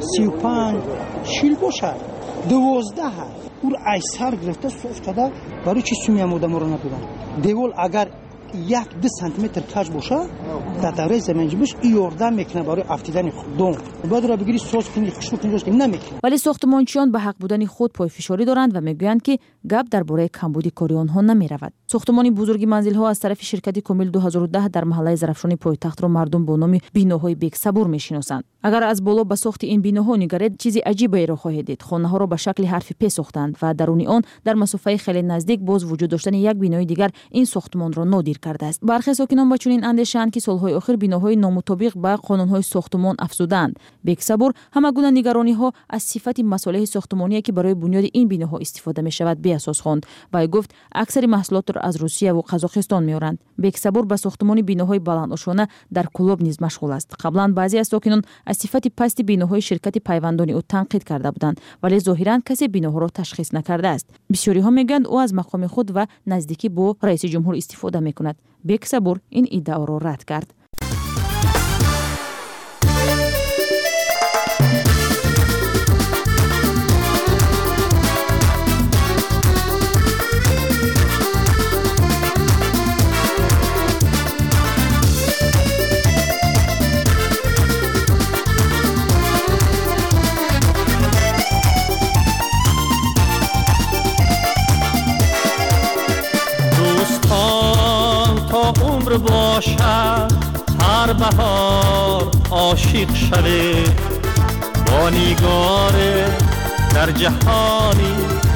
Speaker 7: 35 40 бошад 12 ур айсар гирифта соф када барои чи суми амодаморо надодан. девол агар 1-2 сантиметр кач боша дар давраи заминҷибиш ёрдам мекуна барои афтидани худдон. баъдро бигири соз кунӣ хушбу кунӣ ки намекунад.
Speaker 5: вале сохтумончиён ба ҳақ будани худ пойфишорӣ доранд ва мегӯянд, ки гап дар бораи камбуди кори онҳо намеравад. сохтумони бузурги манзилҳо аз тарафи ширкати комил 2010 дар маҳаллаи зарафшони пойтахтро мардум бо номи биноҳои бек сабур мешиносанд. агар аз боло ба сохти ин биноҳо нигаред, чизи аҷиберо хоҳед дид. хонаҳоро ба шакли ҳарфи п сохтанд ва даруни он дар масофаи хеле наздик боз вуҷуд доштани як бинои дигар ин сохтумонро нодир кардааст. бархе сокинон ба чунин андешаанд, ки солҳои охир биноҳои номутобиқ ба қонунҳои сохтумон афзуданд. бек сабур ҳама гуна нигарониҳо аз сифати масолиҳи сохтумоние, ки барои бунёди ин биноҳо истифода мешавад, беасос хонд. вай гуфт аксари маҳсулотро аз русия ва қазоқистон меоранд. бек сабур ба сохтумони биноҳои баландошона дар кулоб низ машғул аст. қаблан баъзе аз сокинон аз از صفت پست بیناهای شرکت پیوندان او تنقید کرده بودند، ولی ظاهراً کسی بیناها را تشخیص نکرده است. بسیاری ها میگویند او از مقام خود و نزدیکی با رئیس جمهور استفاده میکند. بیک صبور این ادعا را رد کرد.
Speaker 8: باشد هر بهار عاشق شوه با نگار در جهانی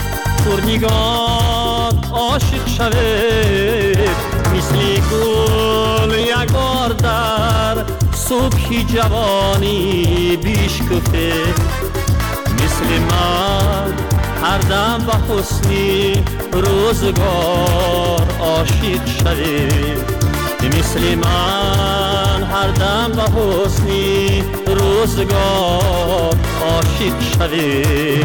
Speaker 8: پرنگار عاشق شوه مثل گل یک بار در صبح جوانی بیشکفه مثل من هر دم به حسنی روزگار عاشق شوه مثل من هر دم به حسنی روزگار عاشق شوی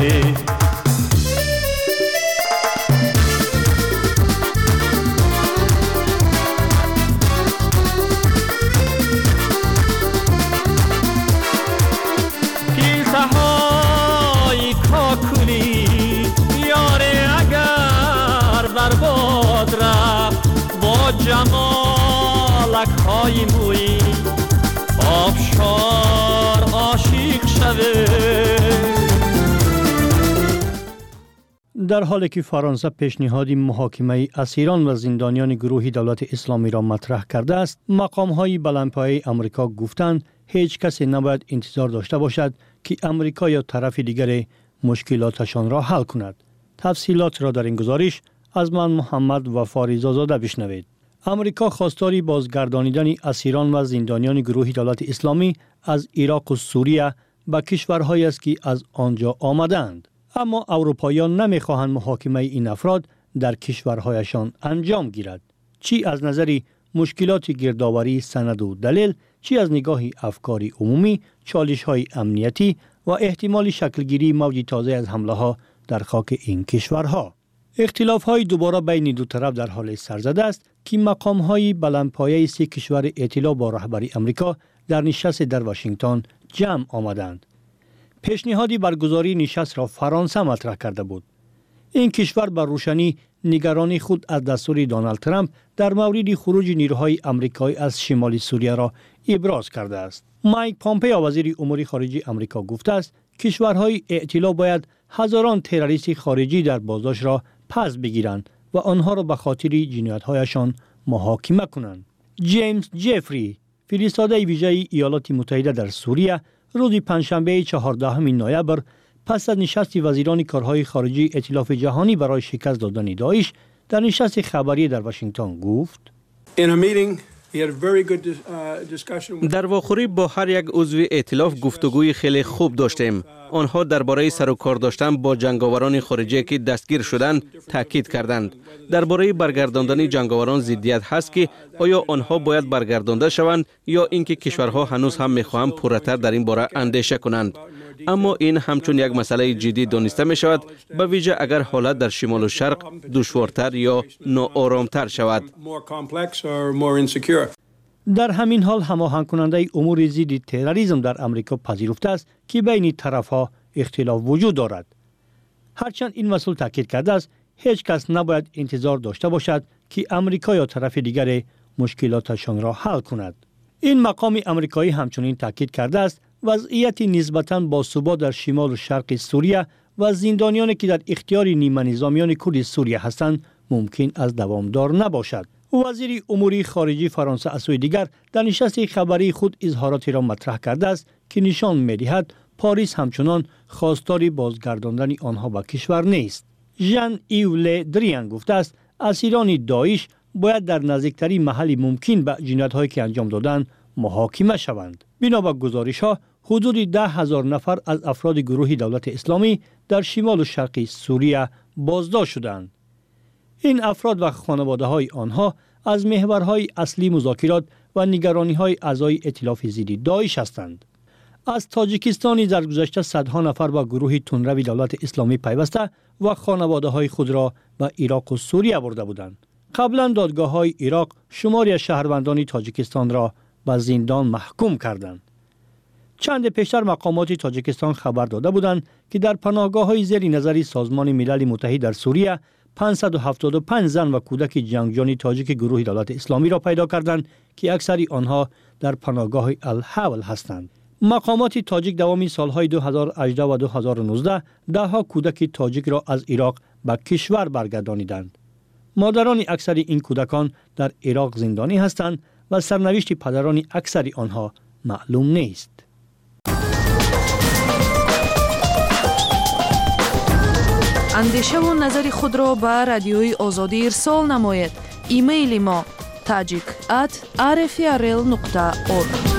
Speaker 8: پیلته های کاکولی یاره اگر برباد رفت با جمال های موی آبشار عاشق شوه.
Speaker 9: در حالی که فرانسه پیشنهاد محاکمه اسیران و زندانیان گروه دولت اسلامی را مطرح کرده است، مقام‌های بلندپایه آمریکا گفتند هیچ کسی نباید انتظار داشته باشد که آمریکا یا طرف دیگر مشکلاتشان را حل کند. تفصیلات را در این گزارش از من محمد وفاری زاده بشنوید. امریکا خواستار بازگردانیدن اسیران و زندانیان گروه دولت اسلامی از عراق و سوریه به کشورهایی است که از آنجا آمدند. اما اروپاییان نمیخواهند محاکمه این افراد در کشورهایشان انجام گیرد. چی از نظر مشکلات گردآوری سند و دلیل، چی از نگاه افکار عمومی، چالش‌های امنیتی و احتمال شکلگیری موج تازه از حمله‌ها در خاک این کشورها. اختلاف‌های دوباره بین دو طرف در حال سرزده است که مقام‌های بلندپایه سه کشور ائتلاف با رهبری آمریکا در نشست در واشنگتن جمع آمدند. پیشنهاد برگزاری نشست را فرانسه مطرح کرده بود. این کشور بر روشنی نگرانی خود از دستور دونالد ترامپ در مورد خروج نیروهای آمریکایی از شمال سوریه را ابراز کرده است. مایک پامپئو وزیر امور خارجه آمریکا گفته است کشورهای ائتلاف باید هزاران تروریست خارجی در بازداشت را پس بگیرند و آنها را به خاطر جنایت‌هایشان محاکمه کنند. جیمز جفری، فرستاده ویژه ایالات متحده در سوریه، روز پنجشنبه 14 نوامبر پس از نشست وزیران کارهای خارجه ائتلاف جهانی برای شکست دادن داعش در نشست خبری در واشنگتن گفت:
Speaker 2: در واخوری با هر یک عضو ائتلاف گفتگوی خیلی خوب داشتیم. آنها درباره سر و کار داشتن با جنگاوران خارجی که دستگیر شدند تاکید کردند. درباره برگرداندن جنگاوران ضدیت هست که آیا آنها باید برگردانده شوند یا اینکه کشورها هنوز هم میخواهند پرتر در این باره اندیشه کنند. اما این همچون یک مسئله جدی دانسته می شود، به ویژه اگر حالت در شمال و شرق دشوارتر یا ناآرامتر شود.
Speaker 9: در همین حال هماهنگ کننده امور ضد تروریسم در آمریکا پذیرفته است که بین طرفها اختلاف وجود دارد. هرچند این مسئول تاکید کرده است هیچ کس نباید انتظار داشته باشد که آمریکا یا طرف دیگر مشکلاتشان را حل کند. این مقام آمریکایی همچنین تاکید کرده است وضعیت نسبتاً باثبات در شمال و شرق سوریه و زندانیانی که در اختیار نیمه نظامیان کرد سوریه هستند ممکن از دوامدار نباشد. وزیر امور خارجه فرانسه از سوی دیگر در نشست خبری خود اظهاراتی را مطرح کرده است که نشان می‌دهد پاریس همچنان خواستار بازگرداندن آنها به کشور نیست. ژان ایو ل دریان گفته است اسیران داعش باید در نزدیکترین محل ممکن به جنایت‌هایی که انجام دادند محاکمه شوند. بنا به گزارش‌ها حدود 10,000 نفر از افراد گروه دولت اسلامی در شمال و شرق سوریه بازداشت شدند. این افراد و خانواده‌های آنها از محورهای اصلی مذاکرات و نگرانی‌های اعضای ائتلاف ضد داعش هستند. از تاجیکستانی در گذشته صدها نفر با گروه تندرو دولت اسلامی پیوسته و خانواده های خود را به عراق و سوریه برده بودند. قبلا دادگاه های عراق شماری از شهروندان تاجیکستان را به زندان محکوم کردند. چند پیشتر مقامات تاجیکستان خبر داده بودند که در پناهگاه های زیر نظر سازمان ملل متحد در سوریه 575 زن و کودک جنگجوی تاجیک گروه دولت اسلامی را پیدا کردند که اکثری آنها در پناهگاه الحول هستند. مقامات تاجیک دوام سالهای 2018 و 2019 دهها کودک تاجیک را از عراق به کشور برگردانیدند. مادران اکثر این کودکان در عراق زندانی هستند و سرنوشت پدران اکثر آنها معلوم نیست.
Speaker 11: اندیشه و نظر خود را به رادیوی آزادی ارسال نمایید. ایمیل ما tajik@rfrl.org.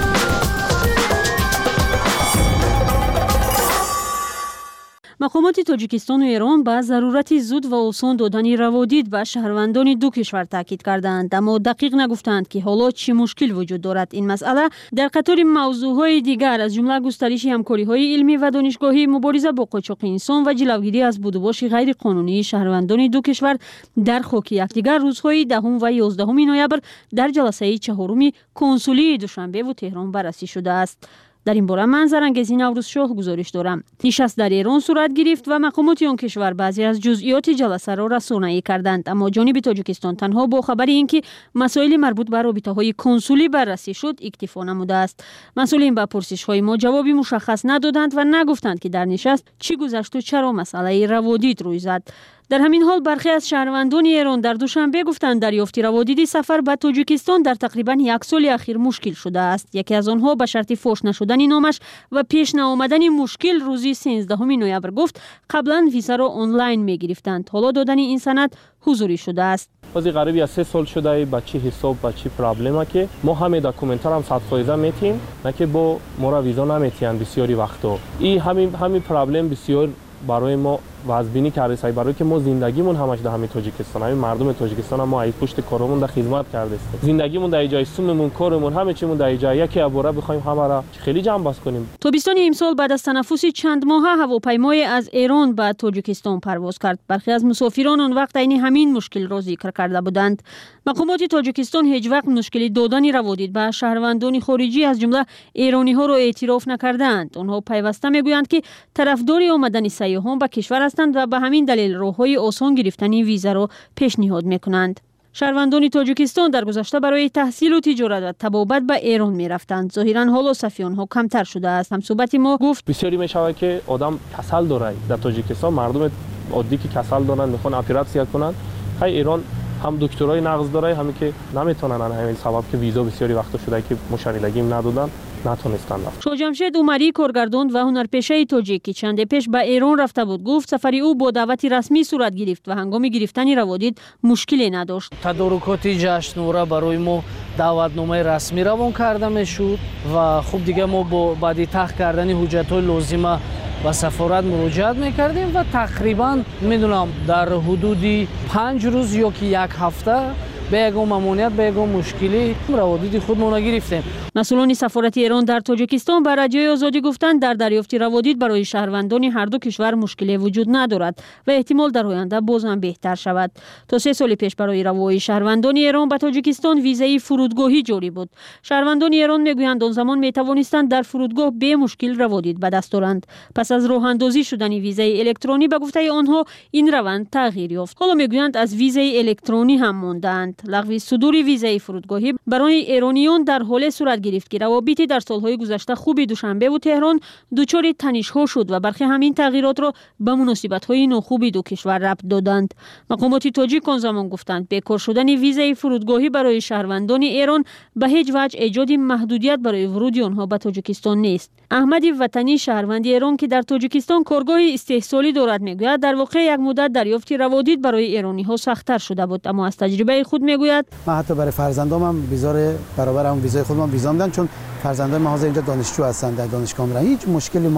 Speaker 4: مقامات تاجیکستان و ایران به ضرورت زود و آسان دادن روادید به شهروندان دو کشور تاکید کردند، اما دقیق نگفتند که حالا چه مشکل وجود دارد. این مسئله در قطار موضوعهای دیگر از جمله گسترش همکاری‌های علمی و دانشگاهی، مبارزه با قاچاق انسان و جلوگیری از بودوباش غیر قانونی شهروندان دو کشور در خاک یکدیگر روزهای 10 و 11 نوامبر در جلسه چهارم کنسولی دوشنبه و تهران بررسی شده است. در این باره من زرانگزی نوروزشاه گزارش دارم. نشست در ایران صورت گرفت و مقامات آن کشور بعضی از جزئیات جلسه را رسانه‌ای کردند، اما جانب تاجیکستان تنها با خبر اینکه مسائل مربوط به رابطه‌های کنسولی بررسی شد اکتفا نموده است. مسئولین به پرسش‌های ما جوابی مشخص ندادند و نگفتند که در نشست چی گذشت و چرا مسئله روادید روی زد. در همین حال برخی از شهروندان ایران در دوشنبه گفتند دریافت روادید سفر به تاجیکستان در تقریباً یک سال اخیر مشکل شده است. یکی از آنها به شرط فحش نشدن نامش و پیش نیامدن مشکل روزی 13 نوامبر گفت قبلا ویزا را آنلاین می‌گرفتند، حالا دادن این سند حضوری شده است.
Speaker 12: بازی قریب از 3 سال شده با چی حساب با چی پرابلمه که ما همه دکومنت هم 100% میتیم، نه که با ما را ویزا نمیتین بسیاری وقتا. این همین پرابلم بسیار برای ما وازبینی کرده سای برای که ما زندگیمون همش در همین تاجیکستان، همین مردم تاجیکستان ما ای پشت کارمون در خدمت کرده است. زندگیمون در جای سوممون، کارمون، همه چیمون در جای یکی ابوره بخوایم همه را خیلی جمع باز کنیم.
Speaker 4: تابستان امسال بعد از تنفس چند ماهه هواپیمای از ایران به تاجیکستان پرواز کرد. برخی از مسافران آن وقت عین همین مشکل را ذکر کرده بودند. مقامات تاجیکستان هیچ وقت مشکلی دادن روادید به شهروندان خارجی از جمله ایرانی ها را اعتراف نکردند. آنها پیوسته میگویند که طرفدار آمدن سیاحان به کشور هستند و به همین دلیل راههای آسان گرفتن ویزا را پیشنهاد میکنند. شهروندان تاجیکستان در گذشته برای تحصیل و تجارت و طبابت به ایران میرفتند. ظاهرا حالا صفی آنها کمتر شده است. همصحبت ما گفت
Speaker 12: بسیاری میشود که آدم کسل داره در تاجیکستان، مردم عادی که کسل دارن میخوان اپراتسیا کنن، های ایران هم دکترای نقض داره، همین که نمیتونن همین سبب که ویزا بسیاری وقت شده که مشارلگی ندادن نتونستند.
Speaker 4: شاهجمشید عمری کارگردان و هنرپیشه تاجیکی چند پیش به ایران رفته بود گفت سفر او با دعوت رسمی صورت گرفت و هنگام گرفتن روادید مشکلی نداشت.
Speaker 13: تدارکات جشنواره برای ما دعوتنامه رسمی روان کرده میشد و خوب دیگه ما با بعد تحقیق کردن حجت‌های لازمه با سفارت مراجعت میکردیم و تقریبا میدونم در حدود 5 روز یا که 1 هفته به یگان ممانعت به یگان مشکلی روادید خودمون گرفتیم.
Speaker 4: مسئولان سفارت ایران در تاجیکستان به رادیوی آزادی گفتند در دریافت روادید برای شهروندان هر دو کشور مشکلی وجود ندارد و احتمال در آینده باز هم بهتر شود. تا 3 سال پیش برای روای شهروندان ایران به تاجیکستان ویزای فرودگاهی جاری بود. شهروندان ایران میگویند آن زمان میتوانستند در فرودگاه به مشکل روادید به دست آورند. پس از راه اندازی شدن ویزای الکترونی به گفته آنها این روند تغییر یافت. حالا میگویند از ویزای الکترونی هم ماندند. لغو صدور ویزای فرودگاهی برای ایرانیان در حال صورت گرفت که روابط در سالهای گذشته خوب دوشنبه و تهران دچار تنش‌ها شد و برخی همین تغییرات را به مناسبت‌های ناخوب دو کشور ربط دادند. مقامات تاجیک آن زمان گفتند بیکار شدن ویزای فرودگاهی برای شهروندان ایران به هیچ وجه ایجاد محدودیت برای ورود آنها به تاجیکستان نیست. احمد وطنی شهروند ایران که در تاجیکستان کارگاه استحصالی دارد میگوید در واقع یک مدت دریافت روادید برای ایرانی‌ها سخت‌تر شده بود، اما از تجربه خود میگوید
Speaker 14: من حتی برای فرزندامم ویزا برابر هم ویزای خودم ویزا میدن چون فرزندان ما حاضر اینجا دانشجو هستن در دانشگاه میرن. هیچ مشکلی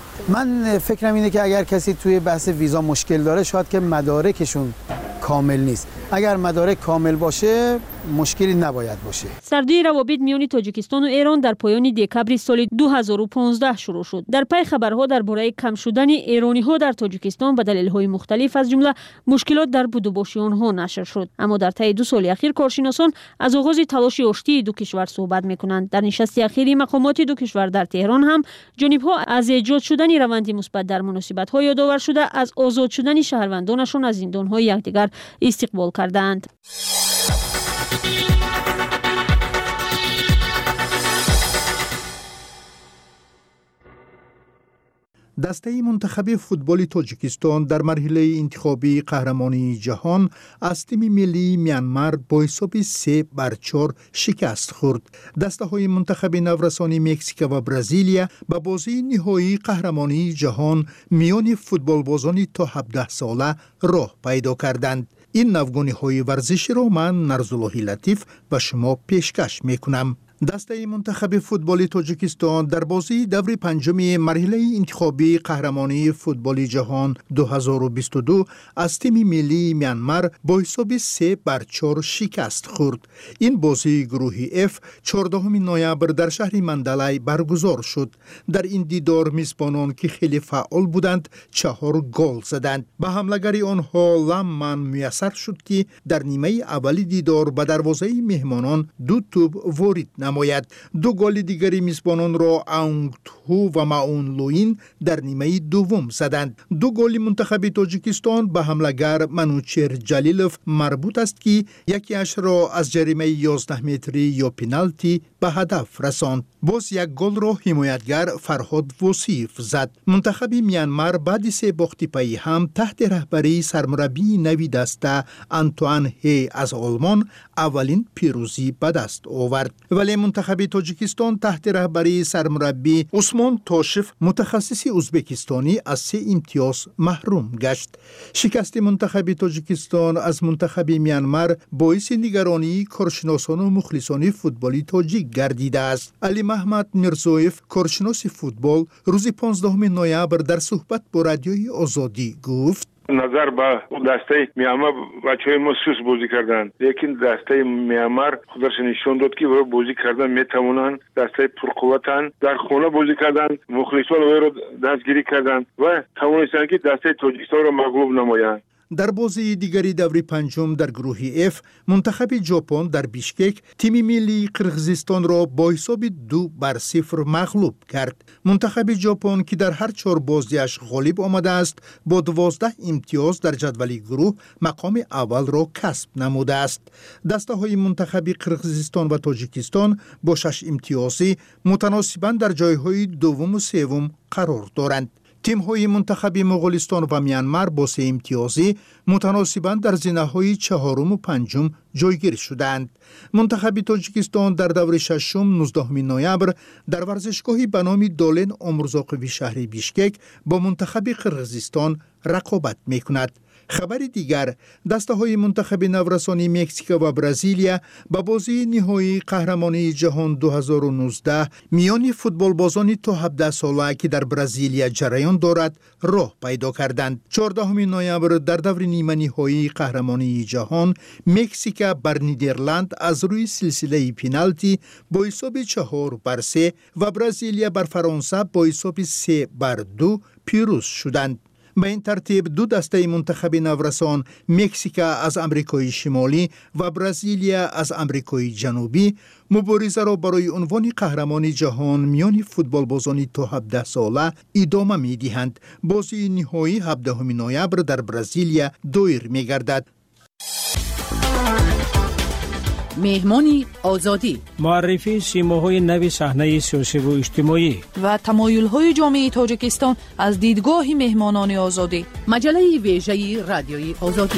Speaker 14: من فکرم اینه که اگر کسی توی بحث ویزا مشکل داره شاید که مدارکشون کامل نیست. اگر مدارک کامل باشه مشکلی نباید باشه.
Speaker 4: سردی روابط میان تاجیکستان و ایران در پایان دکبر سال 2015 شروع شد. در پی خبرها درباره کم شدن ایرانی‌ها در تاجیکستان به دلایل مختلف از جمله مشکلات در بودوباشی آنها نشر شد. اما در طی 2 سال اخیر کارشناسان از آغاز تلاش آشتی دو کشور صحبت می‌کنند. در نشست اخیری مقامات دو کشور در تهران هم جانب‌ها از ایجاد شدن روند مثبت در مناسبت‌ها یادآور شده از آزاد شدن شهروندانشان از زندان‌های یکدیگر استقبال کردند.
Speaker 10: دسته منتخب فوتبال تاجیکستان در مرحله انتخابی قهرمانی جهان از تیم ملی میانمار با حساب 3-4 شکست خورد. دسته های منتخب نورسان مکزیک و برزیلیا به بازی نهایی قهرمانی جهان میان فوتبال بازان تا 17 ساله راه پیدا کردند. این نوگانی های ورزشی را من نرزالله لطیف به شما پیشکش میکنم. دسته منتخب فوتبال تاجیکستان در بازی دور پنجم مرحله انتخابی قهرمانی فوتبال جهان 2022 از تیم ملی میانمار با حساب 3-4 شکست خورد. این بازی گروهی F 14 نوامبر در شهر مندلای برگزار شد. در این دیدار میزبانان که خیلی فعال بودند 4 گل زدند. به حمله‌گری آنها لمن میسر شد که در نیمه اولی دیدار به دروازه مهمانان 2 توپ وارد نماید. 2 گل دیگری میزبانان را اونگ تو و ماون لوین در نیمه دوم زدند. 2 گل منتخب تاجیکستان به حمله‌گر منوچهر جلیلوف مربوط است که یکیش را از جریمه 11 متری یا پنالتی به هدف رساند. باز 1 گل را حمایتگر فرهاد وصیف زد. منتخب میانمار بعد 3 باخت پی هم تحت رهبری سرمربی نوی دسته آنتوان هی از آلمان اولین پیروزی به دست آورد. ولی منتخب تاجیکستان تحت رهبری سرمربی عثمان تاشف متخصص ازبکستانی از 3 امتیاز محروم گشت. شکست منتخب تاجیکستان از منتخب میانمار باعث نگرانی کارشناسان و مخلصان فوتبالی تاجیک گردیده است. علی محمد میرزویف کارشناس فوتبال روز 15 نوامبر در صحبت با رادیوی آزادی گفت
Speaker 15: نظر به دسته میانمار بچه‌های ما سوس بازی کردند، لیکن دسته میانمار خودش نشون داد که برای بازی کردن میتوانند. دسته پرقوتن در خانه بازی کردن، مخلصان را دستگیری کردند و توانستند که دسته تاجیکستان را مغلوب نمایند.
Speaker 10: در بازی دیگری دور پنجم در گروه F منتخب ژاپن در بیشکک تیم ملی قرقیزستان را با حساب 2-0 مغلوب کرد. منتخب ژاپن که در هر 4 بازیش غالب آمده است با 12 امتیاز در جدول گروه مقام اول را کسب نموده است. دسته های منتخب قرقیزستان و تاجیکستان با 6 امتیازی متناسباً در جایهای دوم و سوم قرار دارند. تیم های منتخب مغولستان و میانمار با 3 امتیازی متناسباً در زینه‌های 4 و 5 جایگیر شدند. منتخب تاجیکستان در دور ششم 19 نوامبر در ورزشگاهی به نام دولن امرزاقوی شهر بیشکک با منتخب قرقیزستان رقابت می‌کند. خبر دیگر دسته های منتخب نورسانی مکزیک و برزیلیا با بازی نهایی قهرمانی جهان 2019 میان فوتبال بازان تا 17 ساله که در برزیلیا جریان دارد راه پیدا کردند. 14 نوامبر در دور نیمه نهایی قهرمانی جهان مکزیک بر نیدرلند از روی سلسله پنالتی با حساب 4-3 و برزیلیا بر فرانسه با حساب 3-2 پیروز شدند. به این ترتیب 2 دسته منتخب نورسان مکزیک از آمریکای شمالی و برزیلیا از آمریکای جنوبی مبارزه را برای عنوان قهرمانی جهان میان فوتبال بازان تا 17 ساله ادامه می‌دهند. بازی نهایی 17 نوامبر در برزیلیا دایر می‌گردد.
Speaker 11: مهمانی آزادی،
Speaker 16: معرفی سیماهای نو صحنه سیاسی و اجتماعی
Speaker 11: و تمایل‌های جامعه تاجیکستان از دیدگاه مهمانان آزادی. مجله ویژه رادیوی آزادی.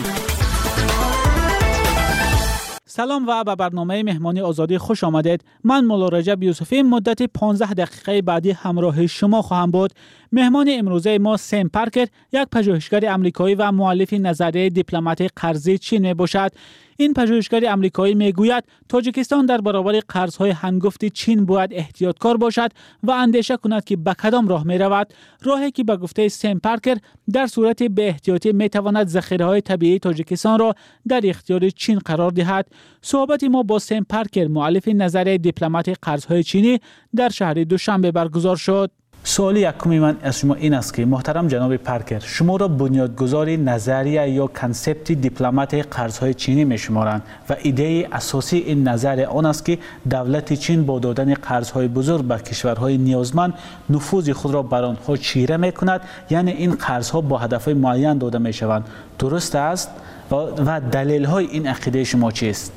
Speaker 17: سلام و به برنامه مهمانی آزادی خوش آمدید. من مولا رجب یوسفی مدت 15 دقیقه بعدی همراه شما خواهم بود. مهمان امروزه ما سم پارکر یک پژوهشگر آمریکایی و مؤلف نظریه دیپلمات قرضی چین میباشد. این پژوهشگر آمریکایی میگوید تاجیکستان در برابر قرضهای هنگفت چین باید احتیاطکار باشد و اندیشه کند که به کدام راه می رود. راهی که به گفته سم پارکر در صورت بی احتیاطی می تواند ذخیره‌های طبیعی تاجیکستان را در اختیار چین قرار دهد. صحبت ما با سم پارکر مؤلف نظریه دیپلمات قرضهای چینی در شهر دوشنبه برگزار شد. سوال یکمی من از شما این است که محترم جناب پارکر، شما را بنیادگذار نظریه یا کانسپت دیپلمات قرضهای چینی میشمارند و ایده اساسی این نظریه آن است که دولت چین با دادن قرضهای بزرگ به کشورهای نیازمند نفوذ خود را بر آنها چیره میکند، یعنی این قرضها با هدفهای معین داده میشوند. درست است؟ و دلیل های این عقیده شما چیست؟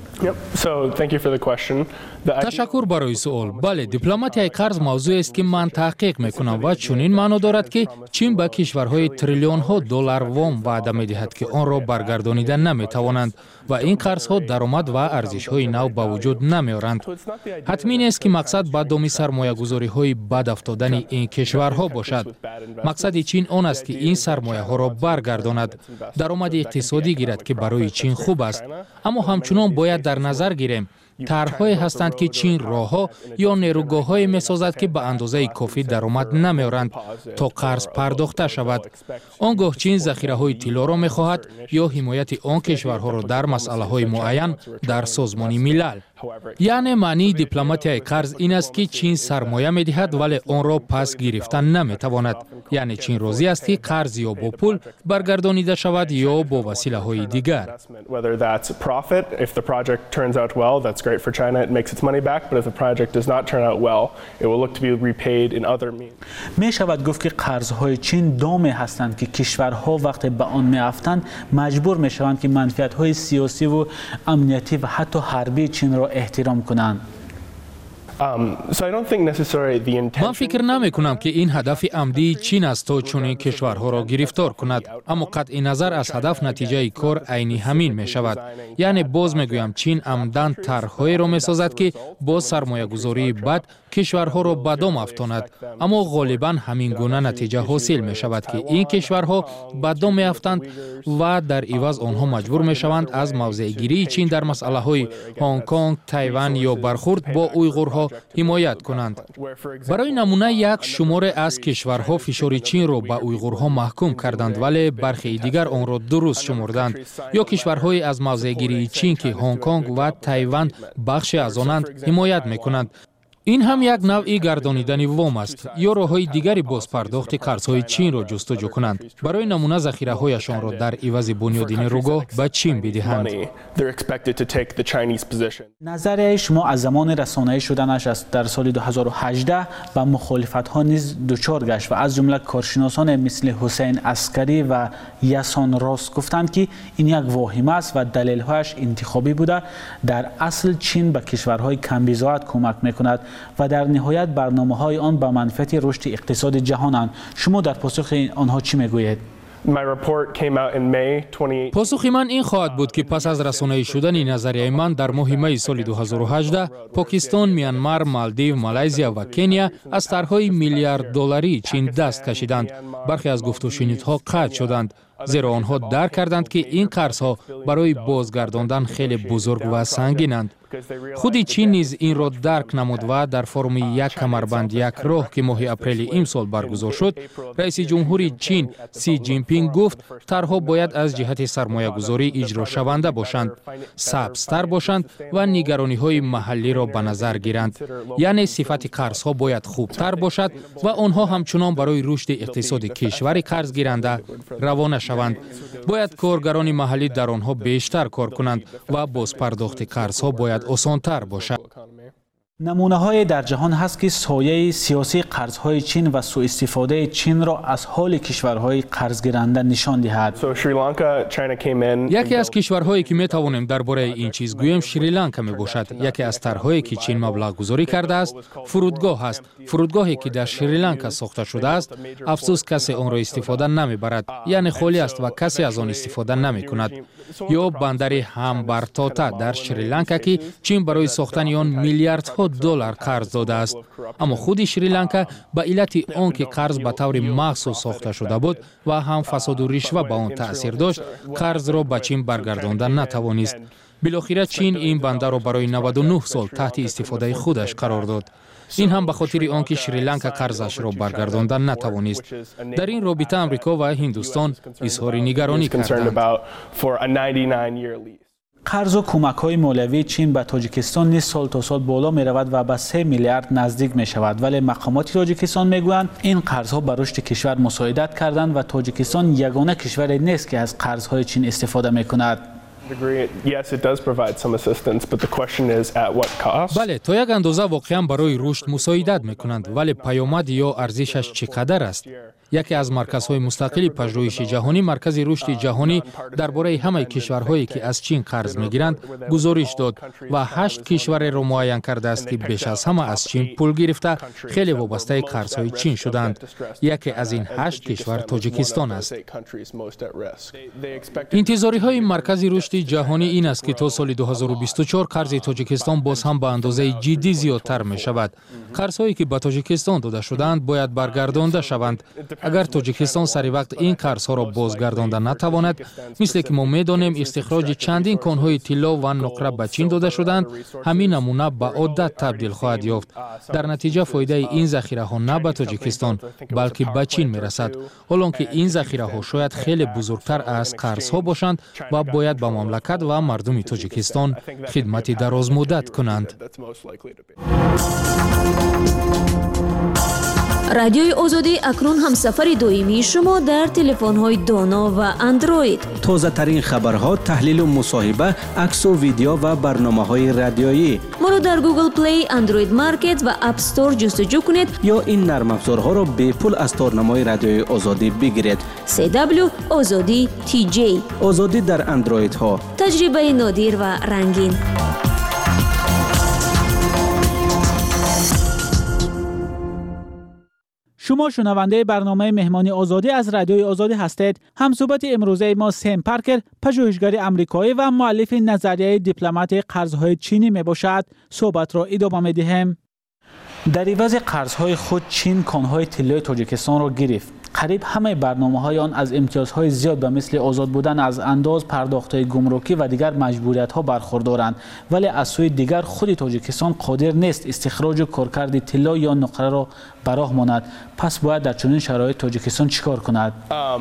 Speaker 19: تشکر برای سوال. بله، دیپلماتیای قرض موضوع است که من تحقیق میکنم و چنین معنی دارد که چین به کشورهای تریلیون ها دلار وام وعده میدهد که آن را برگردانیده نمیتوانند و این قرض ها درآمد و ارزش های نو به وجود نمیارند. حتمی نیست که مقصد به دام سرمایه گذاری های بد افتادن این کشورها باشد. مقصد چین آن است که این سرمایه ها را برگرداند، درآمد اقتصادی گیرد که برای چین خوب است. اما همچنان باید در نظر گیریم طرح‌هایی هستند که چین راه‌ها یا نیروگاه‌هایی می‌سازد که به اندازه کافی درآمد نمی‌آورند تا قرض پرداخته شود. آنگاه چین ذخیره‌های طلا را می‌خواهد یا حمایت آن کشورها را در مسئله‌های معین در سازمان ملل. یعنی معنی دیپلماتیای قرض این است که چین سرمایه می‌دهد ولی آن را پس گرفتن نمی‌تواند. یعنی چین راضی است که قرض یا با پول برگردانیده شود یا با وسیله‌های دیگر.
Speaker 12: Great for China, it makes its money back, but if the project does not turn out well, it will look to be repaid in other means.
Speaker 17: می شود گفت که قرضهای چین دامی هستند که کشورها وقتی به آن میافتند مجبور می شوند که منفعت‌های سیاسی و امنیتی و حتی حربی چین را احترام کنند.
Speaker 19: من فکر نمی کنم که این هدف عمدی چین است تا چنین کشورها را گرفتار کند، اما قطع نظر از هدف نتیجه کار عینی همین می شود. یعنی باز می گویم چین عمداً طرح‌هایی را می سازد که با سرمایه گذاری بد کشورها را به دام افکند، اما غالباً همین گونه نتیجه حاصل می شود که این کشورها به دام می افتند و در عوض آنها مجبور می شوند از موضع گیری چین در مسئله های هنگ کنگ، تایوان یا برخورد با اویغورها حمایت کنند. برای نمونه یک شماره از کشورها فشار چین را به اویغورها محکوم کردند ولی برخی دیگر آن را درست شمردند، یا کشورهای از موضع گیری چین که هنگ کنگ و تایوان بخشی از آنند حمایت میکنند. این هم یک نوعی گردانیدن وام است یا راه‌های دیگری باز پرداخت قرض‌های چین را جستجو کنند. برای نمونه ذخیره‌هایشان را در عوض بنیاد نیروگاه به چین بدهند.
Speaker 17: نظریه شما از زمان رسانه‌ای شدنش است در سال 2018 و مخالفت‌ها نیز دچار گشت و از جمله کارشناسان مثل حسین عسکری و یاسان راست گفتند که این یک واهمه است و دلیل‌هایش انتخابی بوده. در اصل چین به کشورهای کم‌بضاعت کمک می‌کند و در نهایت برنامه‌های آن به منفعت رشد اقتصاد جهانند. شما در پاسخ آنها چی میگویید؟
Speaker 19: پاسخ من این خواهد بود که پس از رسانه‌ای شدن نظریه من در ماه می سال 2018 پاکستان، میانمار، مالدیو، مالایزیا و کنیا از طرح‌های میلیارد دلاری چین دست کشیدند. برخی از گفت و شنیدها قطع شدند، زیرا آنها درک کردند که این قرض‌ها برای بازگرداندن خیلی بزرگ و سنگینند. خود چین نیز این را درک نمود و در فرم یک کمربند یک راه که ماه اپریل امسال برگزار شد، رئیس جمهوری چین سی جین پینگ گفت طرح‌ها باید از جهت سرمایه گذاری اجرا شونده باشند، سبزتر باشند و نگرانی‌های محلی را به نظر گیرند. یعنی صفت قرض‌ها باید خوبتر باشد و آنها همچنان برای رشد اقتصاد کشور قرض گیرنده روانه شوند. باید کارگران محلی در آنها بیشتر کار کنند و بازپرداخت قرض‌ها باید آسان‌تر باشد.
Speaker 17: نمونه‌های در جهان هست که سایه سیاسی قرض‌های چین و سوء استفاده چین را از حال کشورهای قرضگیرنده نشان دهد.
Speaker 19: یکی از کشورهایی که می‌توانیم درباره این چیز گوییم شریلانکا میباشد. یکی از طرح‌هایی که چین مبلغ گذاری کرده است فرودگاه است. فرودگاهی که در شریلانکا ساخته شده است، افسوس کسی آن را استفاده نمیبرد، یعنی خالی است و کسی از آن استفاده نمی‌کند. یا بندر همبرتاتا در شریلانکا که چین برای ساختن آن میلیاردها دلار قرض داده است. اما خود شریلانکا به علت آنکه قرض به طور مخصوص ساخته شده بود و هم فساد و رشوه به آن تأثیر داشت، قرض را به چین برگرداندن نتوانست. بالاخره چین این بنده را برای 99 سال تحت استفاده خودش قرار داد. این هم به خاطر آنکه شریلانکا قرضش را برگرداندن نتوانست. در این رابطه امریکا و هندوستان اظهار نگرانی کردند.
Speaker 17: قرض و کمک‌های مالیوی چین به تاجیکستان نیز سال تا سال بالا می‌رود و به 3 میلیارد نزدیک می‌شود، ولی مقامات تاجیکستان می‌گویند این قرض‌ها به رشد کشور مساعدت کردند و تاجیکستان یگانه کشوری نیست که از قرض‌های چین استفاده می‌کند.
Speaker 19: بله، تا یک اندازه واقعا برای رشد مساعدت می‌کنند، ولی پیامد یا ارزشش چقدر است؟ یکی از مرکزهای مستقل پژوهش جهانی، مرکز رشد جهانی درباره همه کشورهایی که از چین قرض می‌گیرند گزارش داد و 8 کشور را معین کرده است که بیش از همه از چین پول گرفته خیلی وابسته قرض‌های چین شدند. یکی از این 8 کشور تاجیکستان است. انتظارهای مرکز رشد جهانی این است که تا سال 2024 قرض تاجیکستان باز هم به اندازه جدی زیادتر می‌شود. قرض‌هایی که به تاجیکستان داده شدند باید برگردانده شوند. اگر تاجیکستان سری وقت این قرض‌ها را بازگردانده نتواند، مثل که ما می‌دانیم استخراج چندین کان‌های طلا و نقره به چین داده شدند، همین نمونه به عادت تبدیل خواهد یافت. در نتیجه فایده این ذخیره‌ها نه به تاجیکستان بلکه به چین می‌رسد، حالانکه این ذخیره‌ها شاید خیلی بزرگتر از قرض‌ها باشند و باید به مملکت و مردم تاجیکستان خدمت دراز مدت کنند.
Speaker 1: رادیوی آزادی اکنون همسفر دائمی شما در تلفن‌های دانا و اندروید.
Speaker 2: تازه ترین خبرها، تحلیل و مصاحبه، عکس و ویدیو و برنامه‌های رادیویی.
Speaker 1: ما را در گوگل پلی، اندروید مارکت و اپ استور جستجو کنید
Speaker 2: یا این نرم افزارها را به پول از تارنمای رادیوی آزادی بگیرید.
Speaker 1: CW آزادی TJ.
Speaker 2: آزادی در اندروید ها.
Speaker 1: تجربه نادر و رنگین.
Speaker 17: شما شنونده برنامه مهمانی آزادی از رادیوی آزادی هستید. همصحبت امروزه ما سیم پارکر، پژوهشگر آمریکایی و مؤلف نظریه دیپلمات قرض‌های چینی میباشد. صحبت را ادامه می‌دهیم. در عوض قرض‌های خود چین کان‌های طلای تاجیکستان را گرفت. قریب همه برنامه‌های آن از امتیازهای زیاد به مثل آزاد بودن از انداز، پرداخت‌های گمرکی و دیگر مجبوریت‌ها برخوردارند، ولی از سوی دیگر خود تاجیکستان قادر نیست استخراج کارکرد طلا یا نقره را براه ماند. پس باید در چنین شرایط تاجیکستان چیکار کند؟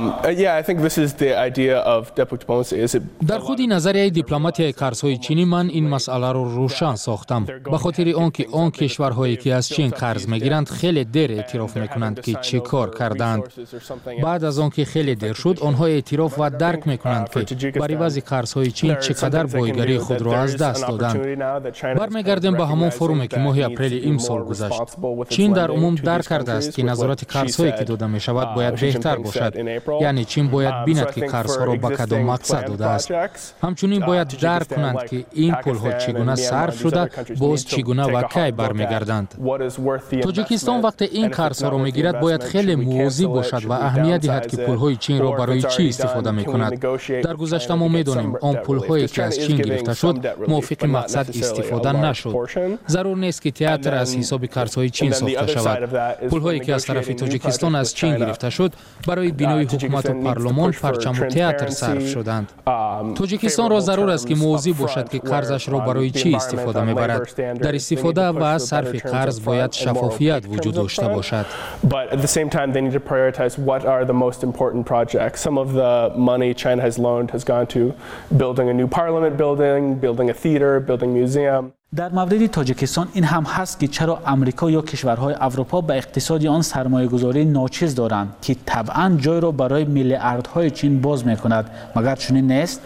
Speaker 19: در خود نظریه دیپلماتی قرض‌های چینی من این مسئله را روشن ساختم، به خاطر آنکه آن کشورهایی که از چین قرض می‌گیرند خیلی دیر اعتراف می‌کنند که چه کار کردند. بعد از آنکه خیلی دیر شد، آنها اعتراف و درک می‌کنند که بر عوض قرض‌های چین چقدر بایگری خود را از دست دادند. برمیگردیم به همان فرومی که ماه اپریل این سال گذشت. چین در عموم درک کرده است که نظارت قرض‌هایی که داده می‌شود باید بهتر باشد. یعنی چین باید بیند که قرض‌ها را به کدام مقصد داده است. همچنین باید درک کنند که این پول‌ها چگونه صرف شده، باز چگونه و کی برمیگردند. تاجیکستان وقتی این قرض‌ها را می‌گیرد باید خیلی مواظب باشد و اهمیت دهد که پول‌های چین را برای چی استفاده می‌کند. در گذشته ما می‌دانیم آن پول‌هایی که از چین گرفته شد موافق مقصد استفاده نشد. ضرور نیست که تئاتر از حساب قرض‌های چین ساخته شود. پول‌هایی که از طرف تاجیکستان از چین گرفته شد برای بینای حکومت و پارلمان، پرچم و تئاتر صرف شدند. تاجیکستان را ضرور است که مواظب باشد که قرضش را برای چی استفاده می‌برد. در استفاده و صرف قرض باید شفافیت وجود داشته باشد.
Speaker 12: Prioritize what are the most important projects. Some of the money China has loaned has gone to building a new parliament building, building a theater, building a museum.
Speaker 17: در مورد تاجیکستان این هم هست که چرا امریکا یا کشورهای اروپا به اقتصاد آن سرمایه‌گذاری ناچیز دارند که طبعاً جای را برای میلیاردهای چین باز می‌کند. مگر چنین نیست؟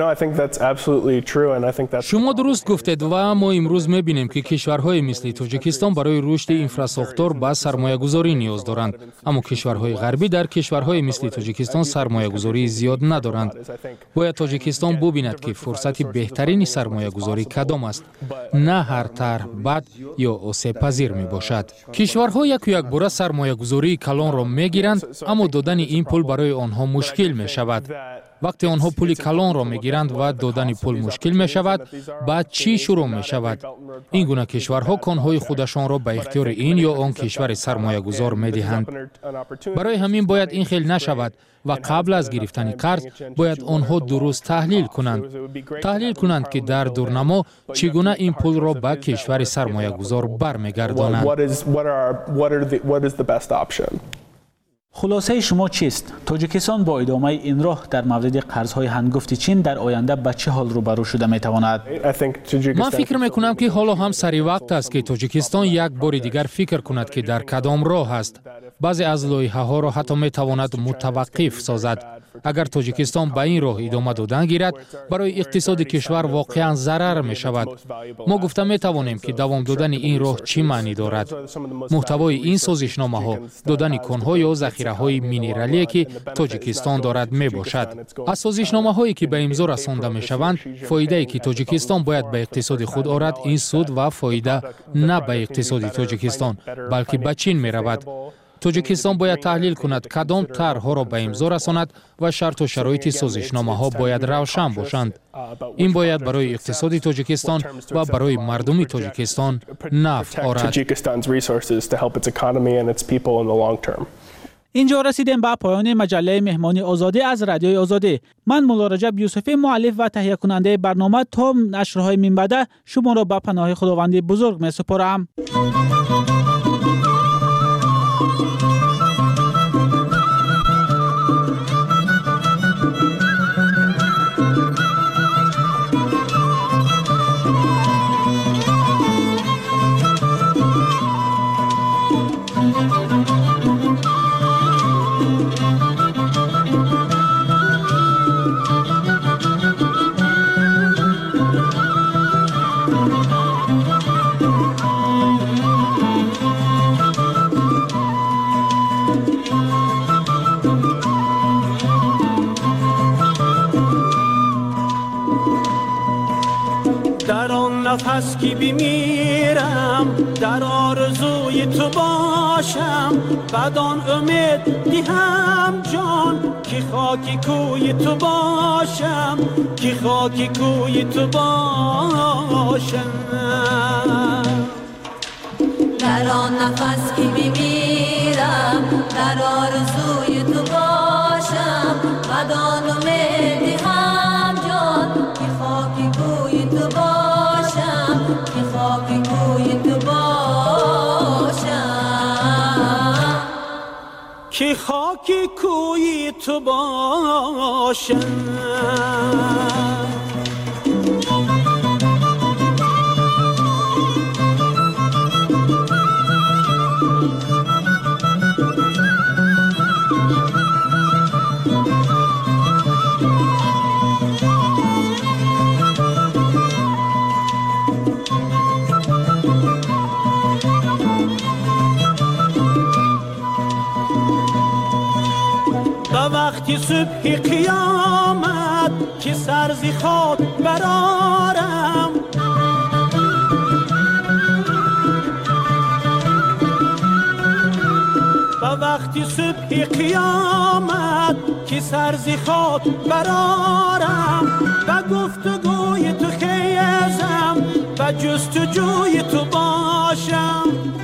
Speaker 19: شما درست گفتید و ما امروز می‌بینیم که کشورهای مثل تاجیکستان برای رشد اینفراستراکچور به سرمایه‌گذاری نیاز دارند، اما کشورهای غربی در کشورهای مثل تاجیکستان سرمایه‌گذاری زیاد ندارند. باید تاجیکستان ببیند که فرصت بهترین سرمایه‌گذاری کدام است. نه هر طرح بد یا آسیب پذیر می باشد. کشورها یک باره سرمایه گذاری کلان را می گیرند، اما دادن این پول برای آنها مشکل می شود. وقتی آنها پول کلان را میگیرند و دادن پول مشکل می شود، بعد چی شروع می شود؟ این گونه کشورها کانهای خودشان را به اختیار این یا آن کشور سرمایه گذار می دهند. برای همین باید این خیل نشود و قبل از گرفتن قرض باید آنها درست تحلیل کنند که در دورنما چگونه این پول را به کشور سرمایه گذار برمیگردانند.
Speaker 17: خلاصه شما چیست؟ تاجیکستان با ادامه این راه در مورد قرضهای هنگفت چین در آینده به چه حال روبرو شده می تواند؟
Speaker 19: من فکر می کنم که حالا هم سری وقت است که تاجیکستان یک بار دیگر فکر کند که در کدام راه است. بعضی از لایحه ها را حتی می تواند متوقف سازد. اگر تاجیکستان به این راه ادامه دادن گیرد، برای اقتصاد کشور واقعا ضرر می شود. ما گفته می توانیم که دوام دادن این راه چی معنی دارد. محتوای این سازشنامه ها دادن کانها یا ذخیره های مینرالی که تاجیکستان دارد می باشد. از سازشنامه هایی که به امضا رسانده می شوند، فایده ای که تاجیکستان باید به اقتصاد خود آورد، این سود و فایده نه به اقتصاد تاجیکستان بلکه به چین می رود. تاجیکستان باید تحلیل کند کدام طرح‌ها را به امضا رساند و شرط و شرایط سازشنامه‌ها باید روشن باشند. این باید برای اقتصاد تاجیکستان و برای مردم تاجیکستان نفع آورد.
Speaker 17: اینجا رسیدیم به پایان مجله مهمانی آزادی از رادیوی آزادی. من مولا رجب یوسفی مؤلف و تهیه کننده برنامه تا نشرهای من بعد شما را به پناه خداوند بزرگ می سپارم.
Speaker 8: نفس که بمیرم در آرزوی تو باشم، بدان امید دهم جان که خاکی کوی تو باشم، که خاکی کوی تو باشم.
Speaker 18: در آن نفس که بمیرم در آرزوی تو باشم، بدان امید دهم جان که خاکی کوی تو باشم، که خاکی کوی تو باشم،
Speaker 8: که خاکی کوی تو باشم. وقتی صبح قیامت که سرزی خود برارم، و وقتی صبح قیامت که سرزی خود برارم، و گفتگوی تو خیزم و جستجوی تو باشم.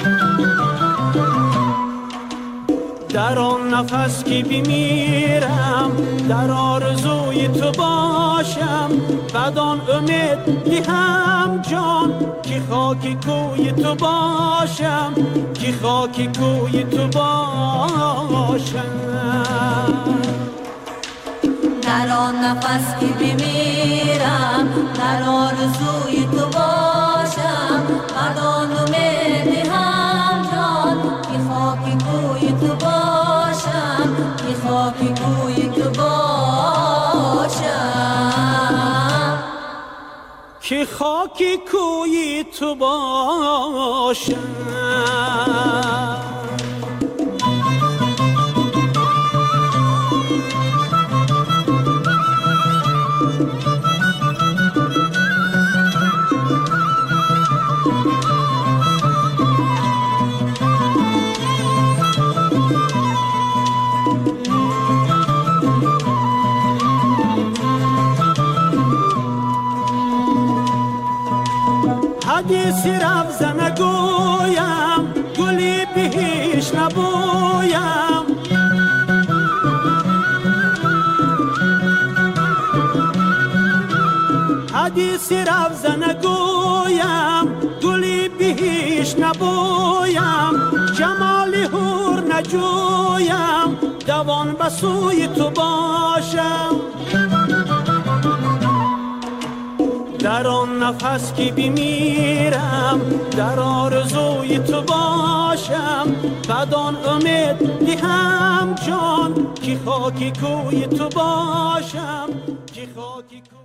Speaker 8: در آن نفس که بمیرم در آرزوی تو باشم، بدان امید دهم جان که خاکی کوی تو باشم، که خاکی کوی تو باشم.
Speaker 18: در آن نفس که بمیرم در آرزوی تو باشم، بدان امید دهم جان که خاکی کوی تو باشم، که خاکی کوی تو باشم،
Speaker 8: که خاکی کوی تو باشم. حدیث رفز نگویم گلی بهش نبویم حدیث رفز نگویم گلی بهش نبویم جمالی هور نجویم دوان بسوی تو باشم در آن نفس که بمیرم در آرزوی تو باشم بدان امید دهم جان که خاکی کوی تو باشم که خاکی کوی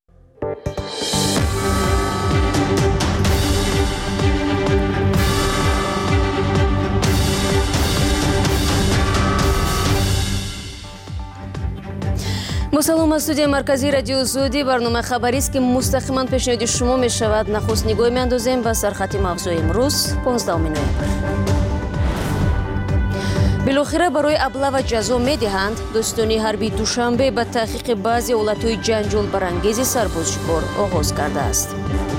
Speaker 1: با سلام از استودیوی مرکزی رادیو زودی برنامه خبری است که مستقیما پیشنهاد شما می شود. نخست نگاه میاندازیم به سرخط موضوع امروز 15 نوامبر. بالاخره برای ابلاغ جزا می دهند. دوستانی حربی دوشنبه به تحقیق بعضی حالت‌های جنجال برانگیز سربازشکار آغاز کرده است.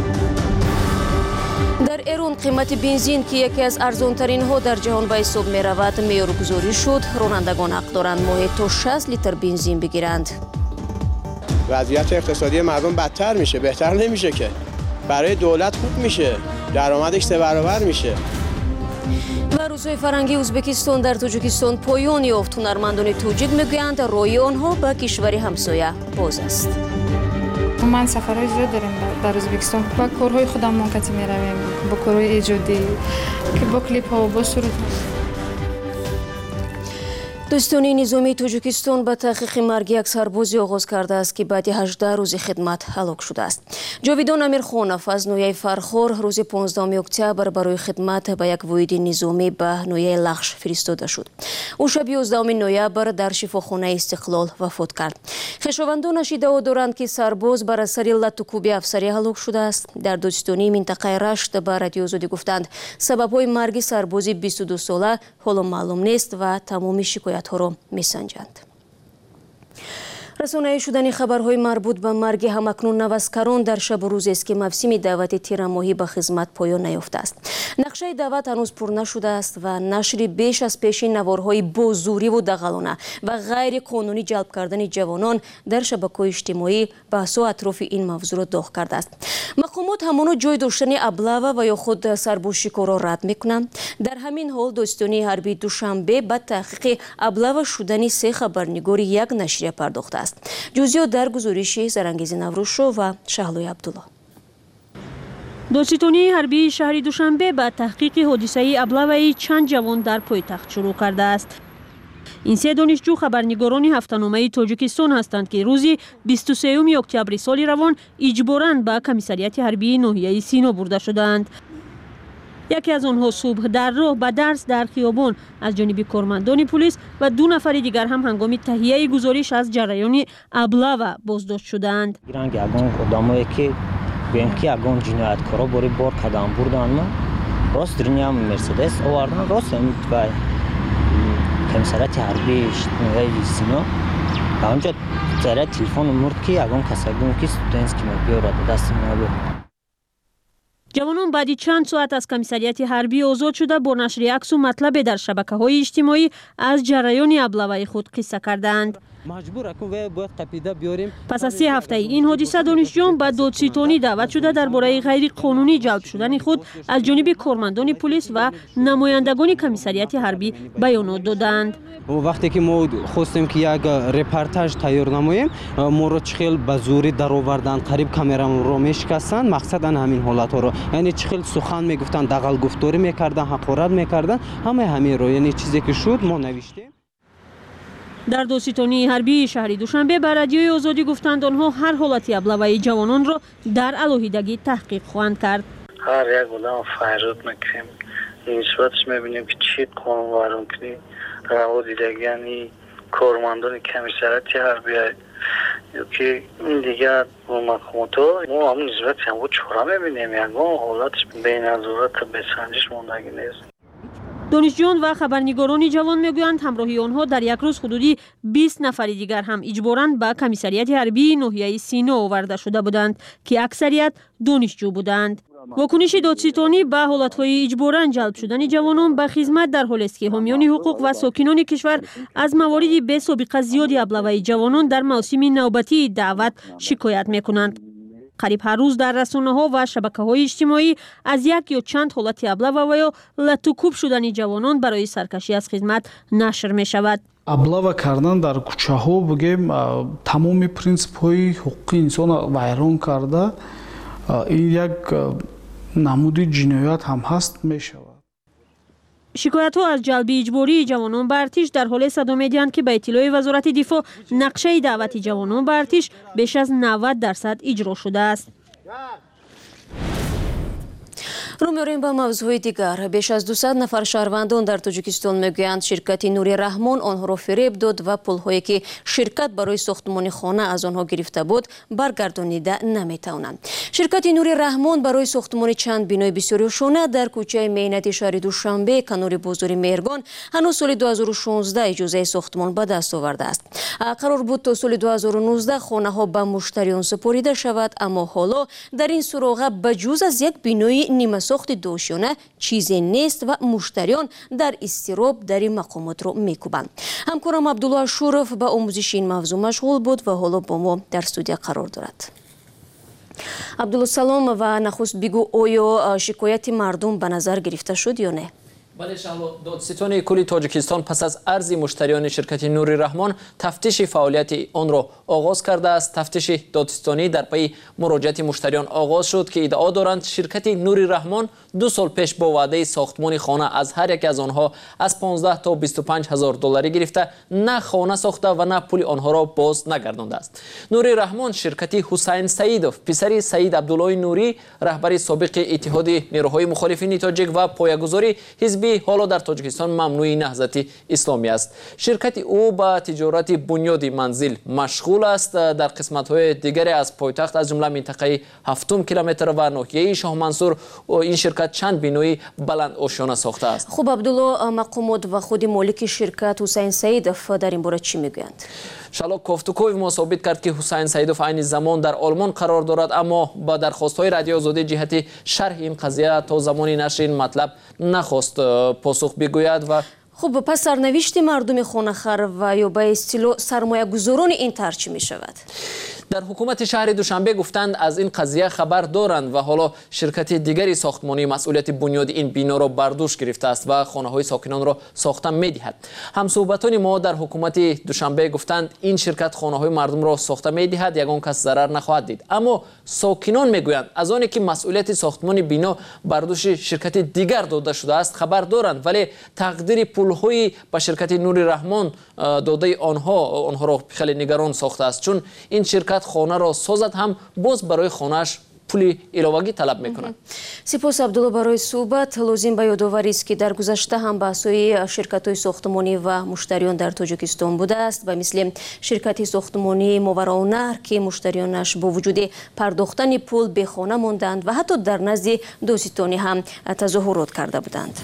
Speaker 1: در ایران قیمت بنزین که یکی از ارزان‌ترین ها در جهان به حساب می رود معیارگذاری شد. رانندگان حق دارند ماهی تا 60 لیتر بنزین بگیرند.
Speaker 20: وضعیت اقتصادی مردم بدتر میشه، بهتر نمیشه که. برای دولت خوب میشه، درآمدش 3 برابر میشه.
Speaker 1: و روزهای فرنگی ازبکستان در تاجیکستان پایان یافت. هنرمندان توجیک میگویند راه آنها به کشور همسایه باز است.
Speaker 21: من سفرهای زیاد داریم در ازبکستان. با کارهای خودم منقطع میرویم، با کارهای ایجادی که با کلیپ ها و با سرود.
Speaker 1: دوستانی نظامی تاجیکستان به تحقیق مرگ یک سربازی آغاز کرده است که بعد 18 روز خدمت هلاک شده است. جاویدان امیرخانов از نویه فرخور روز 15 اکتبر برای خدمت به یک واحد نظامی به نویه لخش فرستاده شد. او شب 11 نوامبر در شفاخانه استقلال وفات کرد. خویشاوندانش ادعا دارند که سرباز بر اثر لط و کوب افسری هلاک شده است. در دوستانی منطقه رشت به رادیو زودی گفتند سبب‌های مرگ سربازی 22 ساله حالا معلوم نیست و تمام شکایت ها را میسنجند. رسانه‌ای شدن خبرهای مربوط به مرگ همکنون نوسکران در شب و روزی است که موسم دعوت تیر ماهی به خدمت پایان نیافته است. نقشه دعوت هنوز پر نشده است و نشر بیش از پیشین نوارهای با زوری و دغلانه و غیر قانونی جلب کردن جوانان در شبکه‌های اجتماعی بحث و اطراف این موضوع را داغ کرده است. مقامات همانا جای داشتن ابلاغ و یا خود سربازشکار را رد می‌کنند. در همین حال دوستانی حربی دوشنبه به تحقیق ابلاغ شدن 3 خبرنگار یک نشریه پرداخته است. جزئیات در گزارش زرانگیز نوروزشو و شهلوی عبدالله.
Speaker 4: دادستانی حربی شهر دوشنبه به تحقیق حادثه ابلاغ چند جوان در پایتخت شروع کرده است. این 3 دانشجو خبرنگاران هفته‌نامه تاجیکستان هستند که روز 23 اکتبر سال روان اجباراً به کمیسریات حربی ناحیه سینا برده شدند. یکی از آنها صبح در راه به درس در خیابان از جانب کارمندان پلیس و 2 نفر دیگر هم هنگام تهیه گزارش از جریان ابلاغ بازداشت شدند.
Speaker 22: آدمایی که بیم که اگون جنایتکارا باری بار قدم بردن ما راست درنیام مرسدس آوردن راست و کمیسریات حربی نویه سینا و اونجا زره تلفن مرد که اگون کسایی که استودنت که ما بیارد دست ما.
Speaker 4: جوانان بعد چند ساعت از کمیسریات حربی آزاد شده با نشر عکس و مطلب در شبکه‌های اجتماعی از جریان ابلاغ خود قصه کردند. پس از 3 هفته این حادثه دانشجویان به دادستانی دعوت شده درباره غیر قانونی جلب شدن خود از جانب کارمندان پلیس و نمایندگان کمیسریات حربی بیانات دادند.
Speaker 23: وقتی که ما خواستیم که یک رپورتاژ تیار نماییم ما رو چخیل به زوری در آوردن قریب کامرامون رو میشکستن. مقصد همین حالت ها رو یعنی چخیل سخن میگفتن دغل گفتاری میکردن حقارت میکردن همین رو یعنی چیزی که شد ما نوشتیم.
Speaker 4: در دادستانی حربی شهر دوشنبه به رادیوی آزادی گفتند آنها هر حالت ابلاغ جوانان را در علاهیدگی تحقیق خواهند کرد.
Speaker 25: هر یک آدم فریاد میکنیم نسبتش میبینیم که چی قانون ورون کنی روا دیدگی یعنی کارمندان کمیسریات حربی که این دیگر مقامات ما هم نسبت هم بود چورا میبینیم یکان حالتش بین نظارت به سنجش موندگی نیست.
Speaker 4: دانشجویان و خبرنگاران جوان میگویند همراهی آنها در یک روز حدودی 20 نفر دیگر هم اجباراً به کمیسریات حربی ناحیه سینا آورده شده بودند که اکثریت دانشجو بودند. واکنش دادستانی به حالتهای اجباراً جلب شدن جوانان به خدمت در حالی است که حامیان حقوق و ساکنان کشور از موارد بی سابقه زیادی ابله‌های جوانان در موسم نوبتی دعوت شکایت می‌کنند. قریب هر روز در رسانه‌ها و شبکه‌های اجتماعی از یک یا چند حالت ابله و یا لطوکوب شدن جوانان برای سرکشی از خدمت نشر می‌شود.
Speaker 3: ابله کردن در کوچه‌ها بگیم تمام پرینسیپ‌های حقوق انسان ویران کرده این یک نمود جنایت هم هست می‌شود.
Speaker 4: شکایت‌ها از جلب اجباری جوانان به ارتش در حال صدا می‌دهند که به اطلاع وزارت دفاع نقشه دعوت جوانان به ارتش بیش از 90% اجرا شده است.
Speaker 1: رو می‌آوریم به موضوع دیگر. بیش از 200 نفر شهروندان در تاجیکستان میگویند شرکت نوری رحمان آنها را فریب داد و پول‌هایی که شرکت برای ساختمان خانه از آنها گرفته بود برگردانیده نمی‌توانند. شرکت نوری رحمان برای ساختمان چند بینای بسیار روشانه در کوچه مینت شهر دوشنبه کنار بازار مهرگان هنوز سال 2016 اجازه ساختمان به دست آورده است. قرار بود تا سال 2019 خانه‌ها به مشتریان سپرده شود، اما حالا در این سراغ بجز از یک بینای نیمه ساخت دوشانه چیزی نیست و مشتریان در اضطراب در این مقامات را میکوبند. همکارم عبدالله شورف به آموزش این موضوع مشغول بود و حالا با ما در استودیو قرار دارد. عبدالله سلام و نخست بگو آیا شکایت مردم به نظر گرفته شد یا نه؟
Speaker 5: بله شهلا، دادستان کل تاجیکستان پس از عرض مشتریان شرکت نوری رحمان تفتیش فعالیت آن را آغاز کرده است. تفتیش دادستانی در پی مراجعت مشتریان آغاز شد که ادعا دارند شرکت نوری رحمان 2 سال پیش با وعده ساختمان خانه از هر یک از آنها از 15 تا 25 هزار دلاری گرفته نه خانه ساخته و نه پول آنها را باز نگردانده است. نوری رحمان شرکت حسین سعیدوف پسر سعید عبدالله نوری رهبر سابق اتحاد نیروهای مخالفین تاجیک و پایه‌گذار حزب حالا در تاجیکستان ممنوع نهضت اسلامی است. شرکت او با تجارت بنیاد منزل مشغول است. در قسمت‌های دیگری از پایتخت از جمله منطقه 7 کیلومتر و ناحیه شاه منصور این شرکت چند بینای بلند آشیانه ساخته است.
Speaker 1: خب عبدالله، مقامات و خود مالک شرکت حسین سعیدوف در این باره چی میگویند؟
Speaker 5: شالوک کوفتوکوف ما ثابت کرد که حسین سعیدوف عین زمان در آلمان قرار دارد، اما با درخواست‌های رادیو آزادی جهت شرح این قضیه تا زمانی نشر این مطلب نخواست پاسخ بگوید. و
Speaker 1: خب پس سرنوشت مردم خانه‌خوار و یا به اصطلاح سرمایه‌گذاران این طرح چی می‌شود؟
Speaker 5: در حکومت شهر دوشنبه گفتند از این قضیه خبر دارند و حالا شرکت دیگری ساختمانی مسئولیت بنیاد این بنا را بر دوش گرفته است و خانه‌های ساکنان را ساخته می‌دهد. همصحبتان ما در حکومت دوشنبه گفتند این شرکت خانه‌های مردم را ساخته می‌دهد، یگان کس ضرر نخواهد دید. اما ساکنان می‌گویند از آنی که مسئولیت ساختمان بنا بر دوش شرکت دیگر داده شده است خبر دارند، ولی تقدیر پول‌های به شرکت نوری رحمان داده آنها را خیلی نگران ساخته است، چون این شرکت خانه را سازد هم باز برای خانهش پول علاوگی طلب میکنند.
Speaker 1: سپاس عبدالله برای صحبت. لازم به یادآوری است که در گذشته هم بحث‌های شرکت‌های ساختمانی و مشتریان در تاجیکستان بوده است و مثل شرکت ساختمانی ماوراءالنهر که مشتریانش با وجود پرداختن پول به خانه ماندند و حتی در نزد دادستانی هم تظاهرات کرده بودند.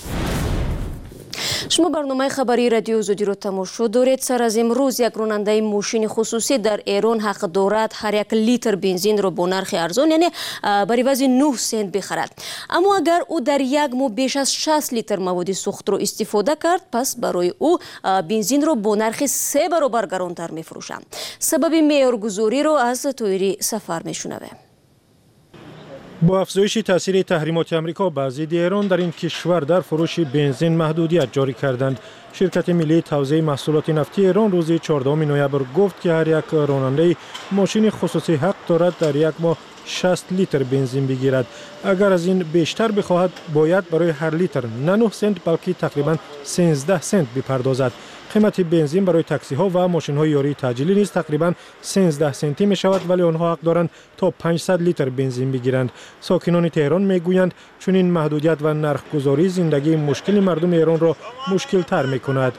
Speaker 1: شما برنامه خبری رادیو آزادی را تماشا دارید. سر از امروز یک راننده ماشین خصوصی در ایران حق دارد هر یک لیتر بنزین را با نرخ ارزان یعنی بر عوض 9 سنت بخرد، اما اگر او در یک ماه بیش از 60 لیتر مواد سوخت را استفاده کرد پس برای او بنزین را با نرخ 3 برابر گرانتر می‌فروشند. سبب معیارگذاری را از طویری سفر می‌شنویم.
Speaker 6: با افزایش تاثیر تحریمات آمریکا بر ضد ایران در این کشور در فروش بنزین محدودیت جاری کردند. شرکت ملی توزیع محصولات نفتی ایران روز 14 نوامبر گفت که هر یک راننده ماشین خصوصی حق دارد در یک ماه 60 لیتر بنزین بگیرد. اگر از این بیشتر بخواهد باید برای هر لیتر نه 9 سنت بلکه تقریبا 13 سنت بپردازد. قیمت بنزین برای تاکسی ها و ماشین های یاری تعجیلی نیز تقریبا 13 سنتی می شود، ولی آنها حق دارند تا 500 لیتر بنزین بگیرند. ساکنان تهران می گویند چون این محدودیت و نرخ گذاری زندگی مشکل مردم ایران را مشکل تر می کند.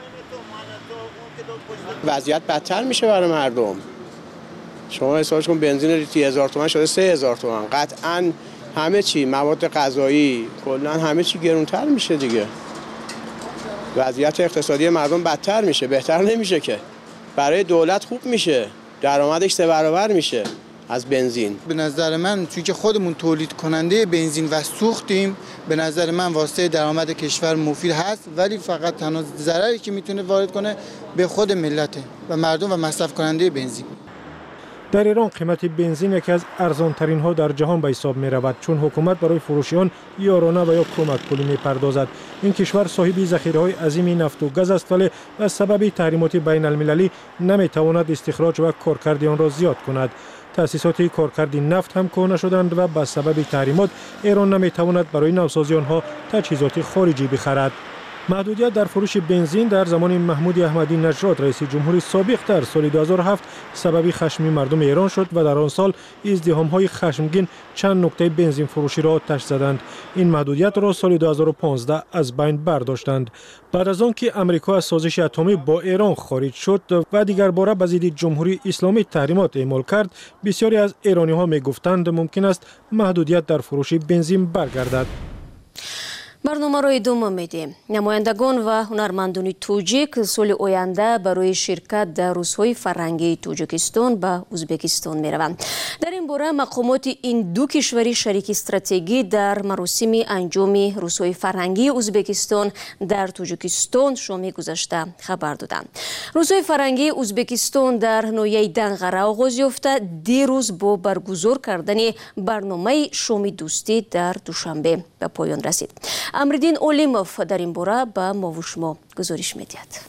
Speaker 20: وضعیت بدتر میشه برای مردم. شما حسابش کن بنزین 1000 تومان شده 3000 تومان. قطعاً همه چی، مواد غذایی، کلا همه چی گرانتر میشه دیگه. وضعیت اقتصادی مردم بدتر میشه، بهتر نمیشه که. برای دولت خوب میشه، درآمدش 3 برابر میشه، از بنزین.
Speaker 7: به نظر من چون که خودمون تولید کننده بنزین و سوختیم، به نظر من واسطه درآمد کشور مفید هست، ولی فقط تنها ضرری که میتونه وارد کنه به خود ملته و مردم و مصرف کننده بنزین.
Speaker 6: در ایران قیمت بنزین یکی از ارزان ترین ها در جهان به حساب می رود، چون حکومت برای فروش آن یارانه و یا کمک پولی می پردازد. این کشور صاحب ذخیره های عظیم نفت و گاز است، ولی به سبب تحریمات بین المللی نمی تواند استخراج و کارکرد آن را زیاد کند. تأسیسات کارکردی نفت هم کهنه شدند و به سبب تحریمات ایران نمی تواند برای نوسازی آنها تجهیزات خارجی بخرد. محدودیت در فروش بنزین در زمان محمود احمدی نژاد رئیس جمهور سابق در سال 2007 سبب خشم مردم ایران شد و در آن سال ازدحام‌های خشمگین چند نقطه بنزین فروشی را آتش زدند. این محدودیت را سال 2015 از بین برداشتند. بعد از آن که امریکا از سازش اتمی با ایران خارج شد و دیگر باره به ضد جمهوری اسلامی تحریمات اعمال کرد، بسیاری از ایرانی‌ها می‌گفتند ممکن است محدودیت در فروش بنزین برگردد.
Speaker 1: برنامه را ادامه میدیم. نمایندگان و هنرمندان توجیک سال آینده برای شرکت در روزهای فرهنگی توجیکستان به ازبکستان میروند. در این باره مقامات این دو کشور شریک استراتژی در مراسم انجام روزهای فرهنگی ازبکستان در توجیکستان شام گذشته خبر دادند. روزهای فرهنگی ازبکستان در ناحیه دنغره آغاز یافته، دیروز با برگزار کردن برنامه شام دوستی در دوشنبه به پایان رسید. امردین اولیموف در این باره به ما و شما گزارش می‌دهد.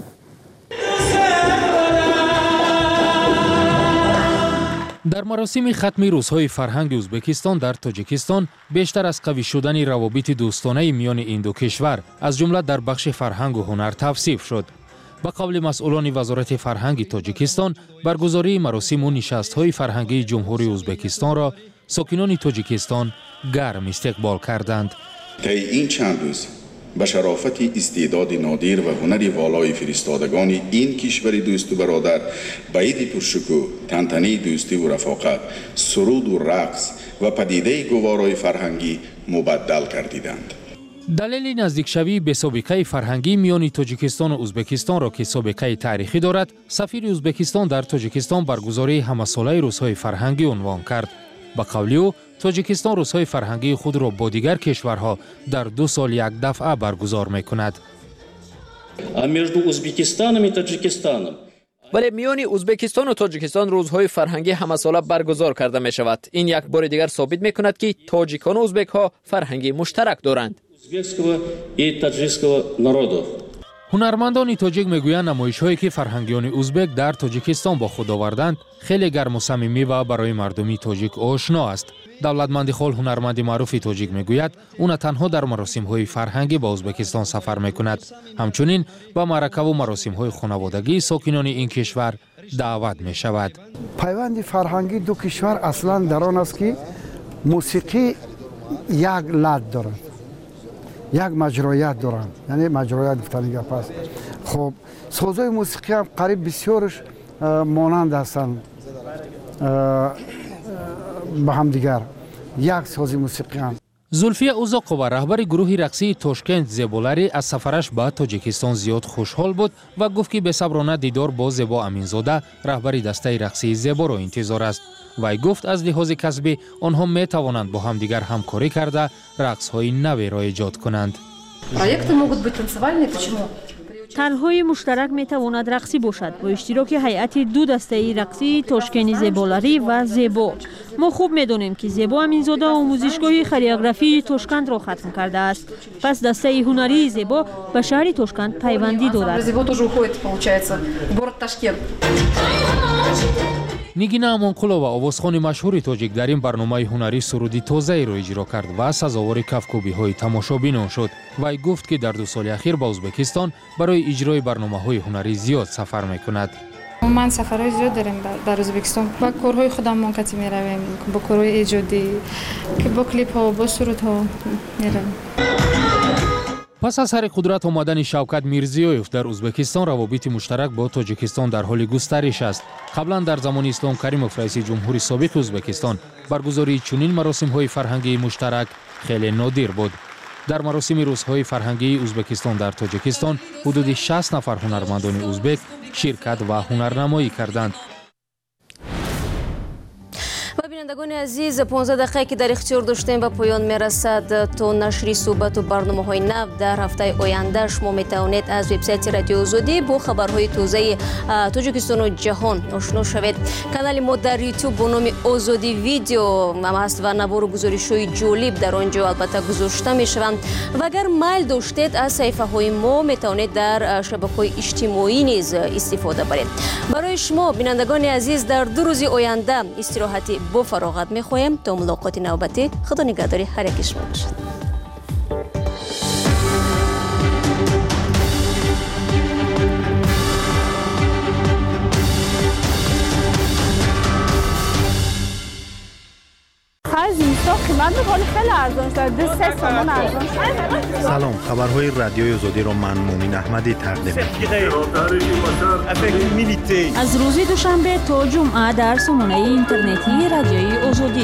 Speaker 19: در مراسم ختم روزهای فرهنگ ازبکستان در تاجیکستان بیشتر از قوی شدن روابط دوستانه میان این دو کشور از جمله در بخش فرهنگ و هنر توصیف شد. به قول مسئولان وزارت فرهنگ تاجیکستان، برگزاری مراسم و نشست‌های فرهنگی جمهوری ازبکستان را ساکنان تاجیکستان گرم استقبال کردند.
Speaker 9: طی این چند روز به شرافت استعداد نادر و هنر والای فرستادگان این کشور دوست و برادر به عید پرشکوه تنتنه دوستی و رفاقت، سرود و رقص و پدیده گوارای فرهنگی مبدل گردیدند.
Speaker 19: دلیل نزدیکشوی به سابقه فرهنگی میان تاجیکستان و ازبکستان را که سابقه تاریخی دارد، سفیر ازبکستان در تاجیکستان برگزاری همه‌ساله روزهای فرهنگی عنوان کرد. با قول او، تاجیکستان روزهای فرهنگی خود را با دیگر کشورها در 2 سال یک دفعه برگزار می‌کند.
Speaker 5: ولی میان ازبکستان و تاجیکستان روزهای فرهنگی همه‌ساله برگزار کرده می شود. این یک بار دیگر ثابت می کند که تاجیکان و ازبک ها فرهنگی مشترک دارند.
Speaker 19: هنرمندان تاجیک میگویند نمایش‌هایی که فرهنگیان ازبک در تاجیکستان با خود آوردند خیلی گرم و صمیمی و برای مردمی تاجیک آشنا است. دولتمند خال هنرمند معروف تاجیک میگوید اون تنها در مراسم‌های فرهنگی با ازبکستان سفر میکند، همچنین با معرکه و مراسم‌های خانوادگی ساکنان این کشور دعوت میشود.
Speaker 13: پیوند فرهنگی دو کشور اصلا در آن است که موسیقی یک لحن دارد، یک مجرایت دارند، یعنی مجرایت گفتن گپ است. خب سازهای موسیقی هم قریب بسیارش مانند هستند با هم دیگر، یک ساز موسیقی هم.
Speaker 19: زلفیه اوزاقова رهبر گروه رقصی تاشکند زیبولاری از سفرش به تاجیکستان زیاد خوشحال بود و گفت که بصبرانه دیدار با زیبا امینزاده رهبر دسته رقصی زیبا را انتظار است. وی گفت از لحاظ کسبی آنها می توانند با هم دیگر همکاری کرده رقص های نوی را ایجاد کنند.
Speaker 21: Проекты могут быть танцевальные, почему?
Speaker 4: طرح‌های مشترک می‌تواند رقصی باشد با اشتراک هیئت دو دسته رقصی تاشکند زیبولاری و زیبا. ما خوب می‌دانیم که زیبا امینزاده آموزشگاه خریوگرافی تاشکند را ختم کرده است. پس دسته هنری زیبا به شهر تاشکند پیوندی دارد. نیگینا امانقلو و آوازخوان مشهور تاجیک در این برنامه هنری سرودی تازه را اجرا کرد و سزاوار کفکوبی‌های تماشابینان شد. وی گفت که در 2 سال اخیر با ازبکستان برای اجرای برنامه‌های هنری زیاد سفر می‌کند.
Speaker 21: من سفرهای زیاد داریم در ازبکستان. با کارهای خودم منقطع می‌رویم، با کارهای ایجادی که با کلیپ‌ها با سرودها می‌رویم.
Speaker 19: پس از سر قدرت آمدن شوکت میرزیویف در ازبکستان روابط مشترک با تاجیکستان در حال گسترش است. قبلا در زمان اسلام کریموف رئیس جمهوری سابق ازبکستان برگزاری چنین مراسم‌های فرهنگی مشترک خیلی نادر بود. در مراسم روزهای فرهنگی ازبکستان در تاجیکستان حدود 60 نفر هنرمندان ازبک شرکت و هنرنمایی کردند.
Speaker 1: بینندگان عزیز 15 دقیقه که در اختیار داشتیم به پایان میرسد. تا نشر صحبت و برنامه‌های نو در هفته آینده شما میتوانید از وبسایت رادیو آزادی با خبرهای تازه تاجیکستان و جهان آشنا شوید. کانال ما در یوتیوب با نام آزادی ویدیو هم است و نوار و گزارش‌های جالب در آنجا البته گذاشته میشوند. و اگر میل داشتید از صفحه های ما میتوانید در شبکه‌های اجتماعی نیز استفاده برید. برای شما بینندگان عزیز در 2 روز آینده استراحتی با فراغت می‌خواهیم. تا ملاقات نوبتی خدا نگهداری هر یک شما باشد.
Speaker 10: سلام، خبرهای رادیوی آزادی را من مومن احمدی تقدیم می‌کنم.
Speaker 4: از روز دوشنبه تا جمعه در سامانه اینترنتی رادیوی آزادی.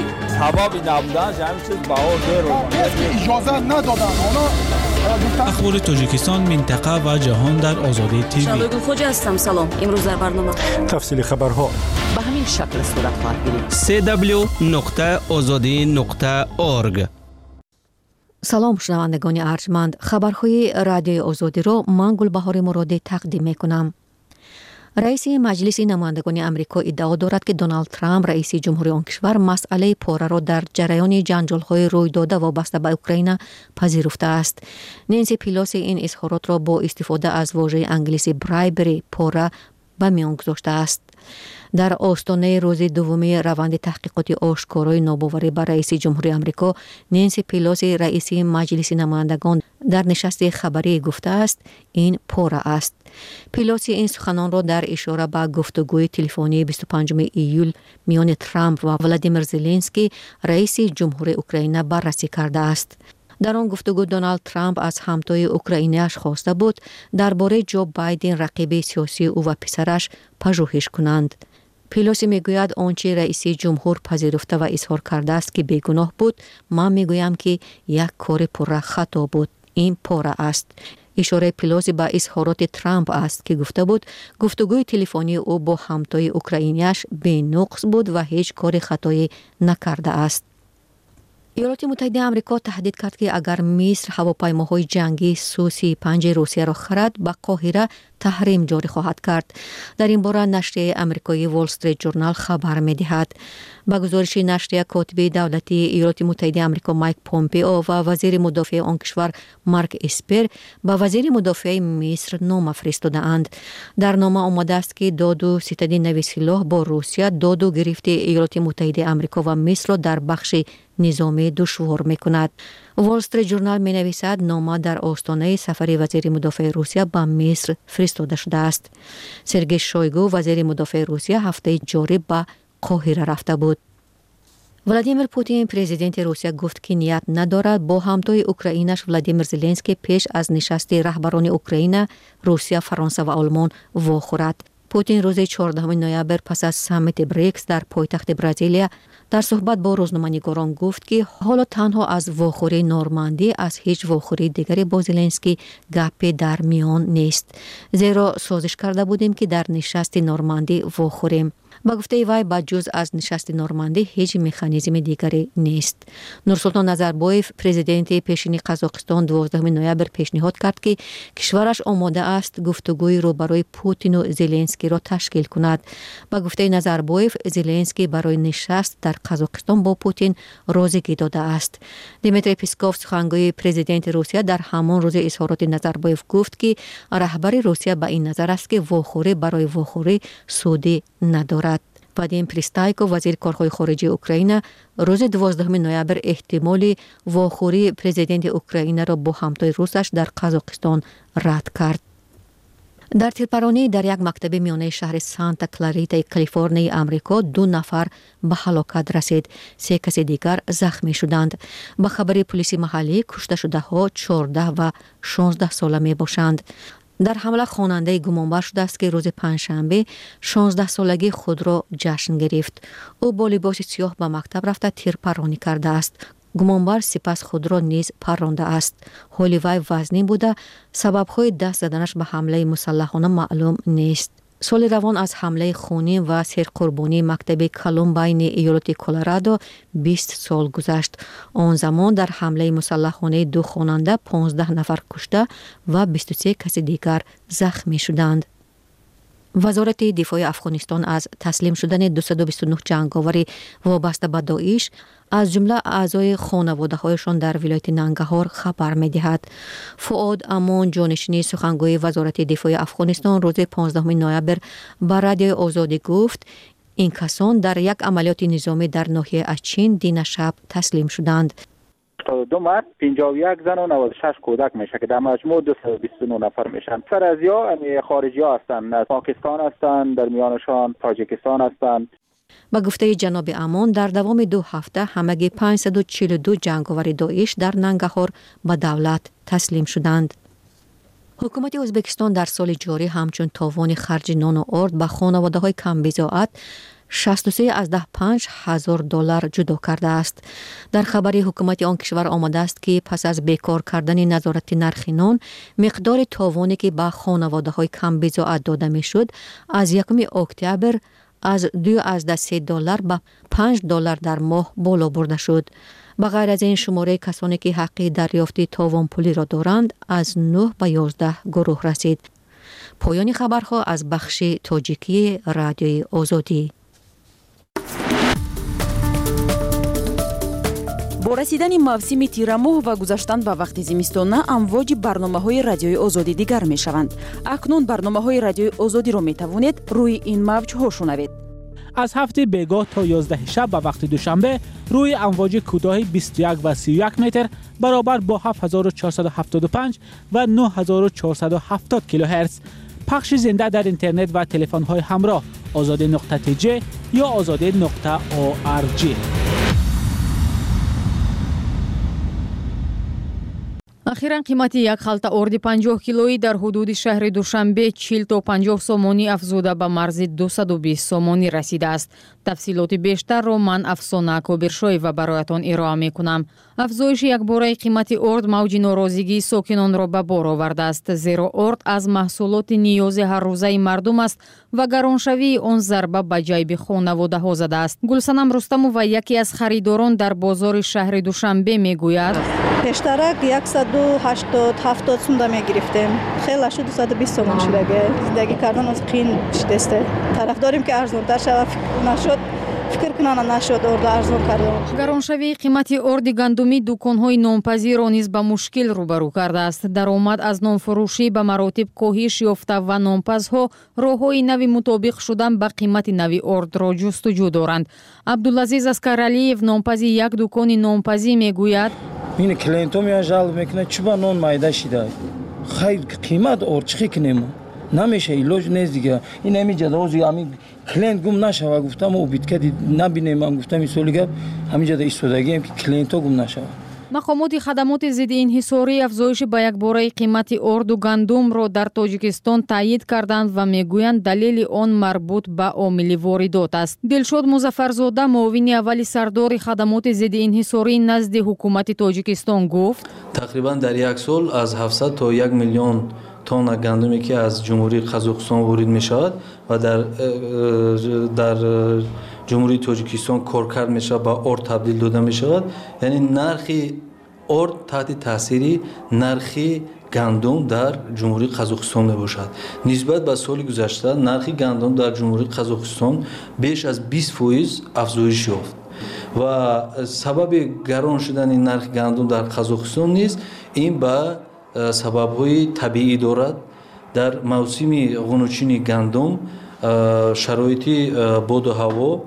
Speaker 14: اجازه ندادن
Speaker 17: اخبار تاجیکستان، منطقه و جهان در آزادی تیوی.
Speaker 1: شادو خوجا هستم. سلام. امروز در برنامه
Speaker 6: تفصیل خبرها
Speaker 15: به همین شکل صورت خواهد گرفت.
Speaker 2: www.azadi.org.
Speaker 15: سلام شنوندگان ارجمند، خبرهای رادیوی آزادی را من گلبهار مرادی تقدیم میکنم. رئیس مجلس نمایندگان امریکا ادعا دارد که دونالد ترامپ رئیس جمهوری آن کشور مسئله پوره را در جریان جنجال‌های روی داده وابسته به اوکراین پذیرفته است. نانسی پیلوسی این اظهارات را با استفاده از واژه انگلیسی برایبری پوره به میان گذاشته است. در آستانه روز دوم روند تحقیقات آشکارای ناباوری بر رئیس جمهوری آمریکا، نانسی پیلوسی رئیس مجلس نمایندگان در نشست خبری گفته است این پوره است. پیلوسی این سخنان را در اشاره به گفتگوی تلفنی 25 ایول میان ترامپ و ولادیمیر زلنسکی رئیس جمهوری اوکراین بررسی کرده است. در آن گفتگو دونالد ترامپ از همتای اوکراینی‌اش خواسته بود درباره جو بایدن رقیب سیاسی او و پسرش پژوهش کنند. پیلوسی میگوید آنچه رئیس جمهور پذیرفته و اظهار کرده است که بیگناه بود، من میگویم که یک کار پره خطا بود. این پره است. اشاره پیلوسی به اظهارات ترامپ است که گفته بود گفتگوی تلفنی او با همتای اوکراینی‌اش بی نقص بود و هیچ کار خطایی نکرده است. ایالات متحده آمریکا تهدید کرد که اگر مصر هواپیماهای جنگی سو-35 روسیه را خرد به قاهره تحریم جاری خواهد کرد. در این باره نشریه آمریکایی وال استریت جورنال خبر می‌دهد. با گزارش نشریه کاتب دولتی ایالات متحده آمریکا مایک پومپئو و وزیر مدافع آن کشور مارک اسپر به وزیر مدافع مصر نامه فرستاده‌اند. در نامه آمده است که داد و ستد نوی سلاح با روسیه داد و گرفت ایالات متحده آمریکا و مصر را در بخش نظامی دشوار می‌کند. وال استریت جورنال می‌نویسد نامه در آستانه سفر وزیر مدافع روسیه به مصر فرستاده شده است. سرگئی شویگو وزیر مدافع روسیه هفته جاری به قاهره رفته بود. ولادیمیر پوتین پرزیدنت روسیه گفت که نیت ندارد با همتای اوکراینش ولادیمیر زلنسکی پیش از نشست رهبران اوکراین، روسیه، فرانسه و آلمان واخورد. پوتین روز 14 نوامبر پس از سامیت بریکس در پایتخت برزیلیا در صحبت با روزنامه‌نگاران گفت که حالا تنها از واخوری نورماندی از هیچ واخوری دیگری با زلنسکی گپی در میان نیست، زیرا سازش کرده بودیم که در نشست نورماندی واخوریم. با گفته وی با جز از نشست نورماندی هیچ مکانیزم دیگری نیست. نورسولطان نظربایف پرزیدنت پیشین قزاقستان 12 نوامبر پیشنهاد کرد که کشورش آماده است گفتگوی رو برای پوتین و زلنسکی را تشکیل کند. با گفته نظربایف زلنسکی برای نشست در قزاقستان با پوتین راضیگی داده است. دیمیتری پسکوف سخنگوی پرزیدنت روسیه در همان روز اظهارات نظربایف گفت که رهبر روسیه به این نظر است که واخوری برای واخوری سودی ندارد. وادیم پریستایکو وزیر کارهای خارجه اوکراین روز 12 نوامبر احتمال واخوری پرزیدنت اوکراین را با همتای روسش در قزاقستان رد کرد. در تیرپرانی در یک مکتب میانه شهر سانتا کلاریتا کالیفرنیا آمریکا 2 نفر به هلاکت رسید. 3 کس دیگر زخمی شدند. به خبر پلیس محلی کشته شده ها 14 و 16 ساله می باشند. در حمله خواننده گمانبر شده است که روز پنجشنبه 16 سالگی خود را جشن گرفت. او با لباس سیاه به مکتب رفته تیرپرانی کرده است. گمانبر سپس خود را نیز پرانده است. حال وی وزنی بوده. سبب‌های دست زدنش به حمله مسلحانه معلوم نیست. سال روان از حمله خونین و سرقربانی مکتب کلومباین ایالت کلرادو 20 سال گذشت. آن زمان در حمله مسلحانه 2 خواننده 15 نفر کشته و 23 کس دیگر زخمی شدند. وزارت دفاع افغانستان از تسلیم شدن 229 جنگاور وابسته به داعش از جمله اعضای خانواده‌هایشان در ولایت ننگرهار خبر می‌دهد. فؤاد امان جانشین سخنگوی وزارت دفاع افغانستان روز 15 نوامبر به رادیوی آزادی گفت این کسان در یک عملیات نظامی در ناحیه از چین دین شب تسلیم شدند.
Speaker 11: 2 مرد 51 زن و 96 کودک میشه که در مجموع 229 نفر میشن. سر از خارجی ها هستند، از پاکستان هستند، در میانشان تاجیکستان هستند.
Speaker 15: با گفته جناب امان در دوام 2 هفته همگی 542 جنگاور داعش در ننگرهار به دولت تسلیم شدند. حکومت ازبکستان در سال جاری همچون تاوان خرج نان و آرد به خانواده‌های کم بضاعت 63.5 دلار جدا کرده است. در خبری حکومت آن کشور آمده است که پس از بیکار کردن نظارت نرخ نان، مقدار تاوانی که به خانواده‌های کم بضاعت داده میشد از 1 اکتبر از 2.3 دلار به 5 دلار در ماه بالا برده شد. بغیر از این شماره کسانی که حق دریافت تاوان پولی را دارند از 9 به 11 گروه رسید. پایان خبرها از بخش تاجیکی رادیوی آزادی.
Speaker 12: با رسیدن موسم تیرماه و گذشتن به وقت زمستانه امواج برنامه‌های رادیوی آزادی دیگر می‌شوند. اکنون برنامه‌های رادیوی آزادی را می‌توانید روی این موج‌ها شنوید.
Speaker 17: از هفته بیگاه تا 11 شب به وقت دوشنبه روی امواج کوتاه 21 و 31 متر برابر با 7475 و 9470 کیلوهرتز پخش زنده در اینترنت و تلفن‌های همراه azade.tj یا azade.org.
Speaker 12: اخیراً قیمت یک خلطه آرد 50 کیلویی در حدود شهر دوشنبه 40 تا 50 سومانی افزوده به مرز 220 سومانی رسیده است. تفصیلات بیشتر را من افسانه کبیرشویوا برایتان ارائه میکنم. افزایش یک باره قیمت آرد موج ناراضگی ساکنان را به بار آورده است، زیرا آرد از محصولات نیاز هر روزه مردم است و گرانشوی آن ضربه به جیب خانواده ها زده است. گلصنم رستمووا یکی از خریداران در بازار شهر دوشنبه میگوید
Speaker 16: پیشترک 180-70 سوم میگرفتیم، خیلی شد 220 سوم شده. زندگی کردن از قین شده. طرف داریم که ارزان‌تر شود، نشد فکر کنن نشد آرد ارزان کردن.
Speaker 12: گرانشوی قیمت آرد گندمی دکان‌های نانپزیر را نیز به مشکل روبرو کرده است. درآمد از نانفروشی به مراتب کاهش یافته و نانپزها راه‌های نوی مطابق شدن به قیمت نوی آرد را جستجو دارند. عبدالعزیز اسکرعلیев نانپزی یک دکان نانپزی میگوید
Speaker 18: این کلینتو میان جلب میکنه چی با نان مایده شده خیلی قیمت آرد چی کنیم نمیشه ایلاج نیست دیگه. این همینجا دوزی همین کلینت گم نشوه گفتم او بیت کدی نبینیم. من گفتم این سولی گفت همینجا ایستادگی هم که کلینتو گم نشوه.
Speaker 12: مقامات خدمات ضد انحصاری افزایش به یک باره قیمت آرد و گندم را در تاجیکستان تایید کردند و میگویند دلیل آن مربوط به عامل واردات است. دلشاد مظفرزاده معاون اول سردار خدمات ضد انحصاری نزد حکومت تاجیکستان گفت
Speaker 24: تقریبا در یک سال از 700 تا 1 میلیون تن گندمی که از جمهوری قزاقستان وارد می شود و در جمهوری تاجیکستان کارکرد می شود با آرد تبدیل داده می شود. یعنی نرخ آرد تحت تاثیر نرخ گندم در جمهوری قزاقستان می باشد. نسبت به سال گذشته نرخ گندم در جمهوری قزاقستان بیش از 20% افزایش یافت و سبب گران شدن نرخ گندم در قزاقستان نیز این به سبب‌های طبیعی دارد. در موسم غنوچین گندم شرایط باد و هوا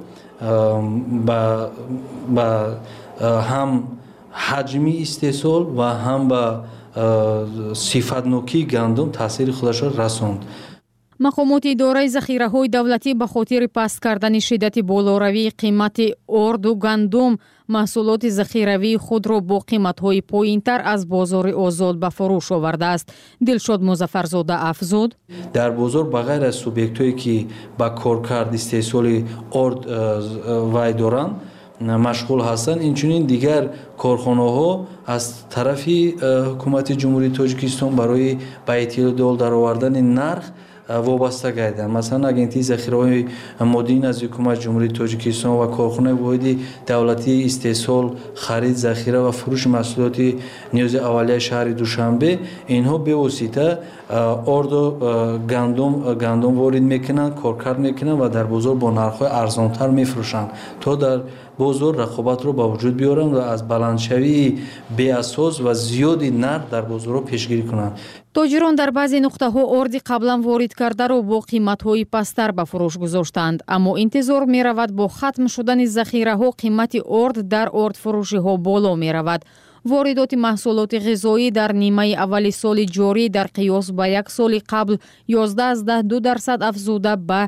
Speaker 24: با هم حجم استحصال و هم به صفت‌نوکی گندم تاثیر خودش را رساند.
Speaker 12: مقامات اداره ذخیره‌های دولتی به خاطر پست کردن شدت بالاروی قیمت آرد و گندم محصولات ذخیروی خود را با قیمت‌های پایین‌تر از بازار آزاد به فروش آورده است. دلشاد مظفرزاده افزود
Speaker 24: در بازار بغیر از سوبیکت‌هایی که با کارکرد استحصال آرد وای دارند مشغول هستند، اینچنین دیگر کارخانه‌ها از طرف حکومت جمهوری تاجیکستان برای به اعتدال درآوردن نرخ وابسته گردند. مثلا агентии захираҳои моддии назди ҳукумати ҷумҳурии тоҷикистон ва корхонаи воҳиди давлатии истеҳсол, харид, захира ва фурӯши маҳсулоти ниёзи аввалияи шаҳри Душанбе инҳо бевосита орду гандум ворид мекунанд, коркард мекунанд ва дар бозор бо нархҳои арзонтар мефурӯшанд то дар бозор рақобатро ба вуҷуд биёранд ва аз баландшавии беасос ва зиёди нарх дар бозорҳо пешгирӣ кунанд.
Speaker 12: тоҷирон дар баъзе нуқтаҳо орди қаблан ворид кардаро бо қиматҳои пасттар ба фурӯш гузоштанд, аммо интизор меравад бо хатм шудани захираҳо қимати орд дар ордфурӯшиҳо боло меравад. воридоти маҳсулоти ғизоӣ дар нимаи аввали соли ҷорӣ дар қиёс ба як соли қабл 11.2% афзуда ба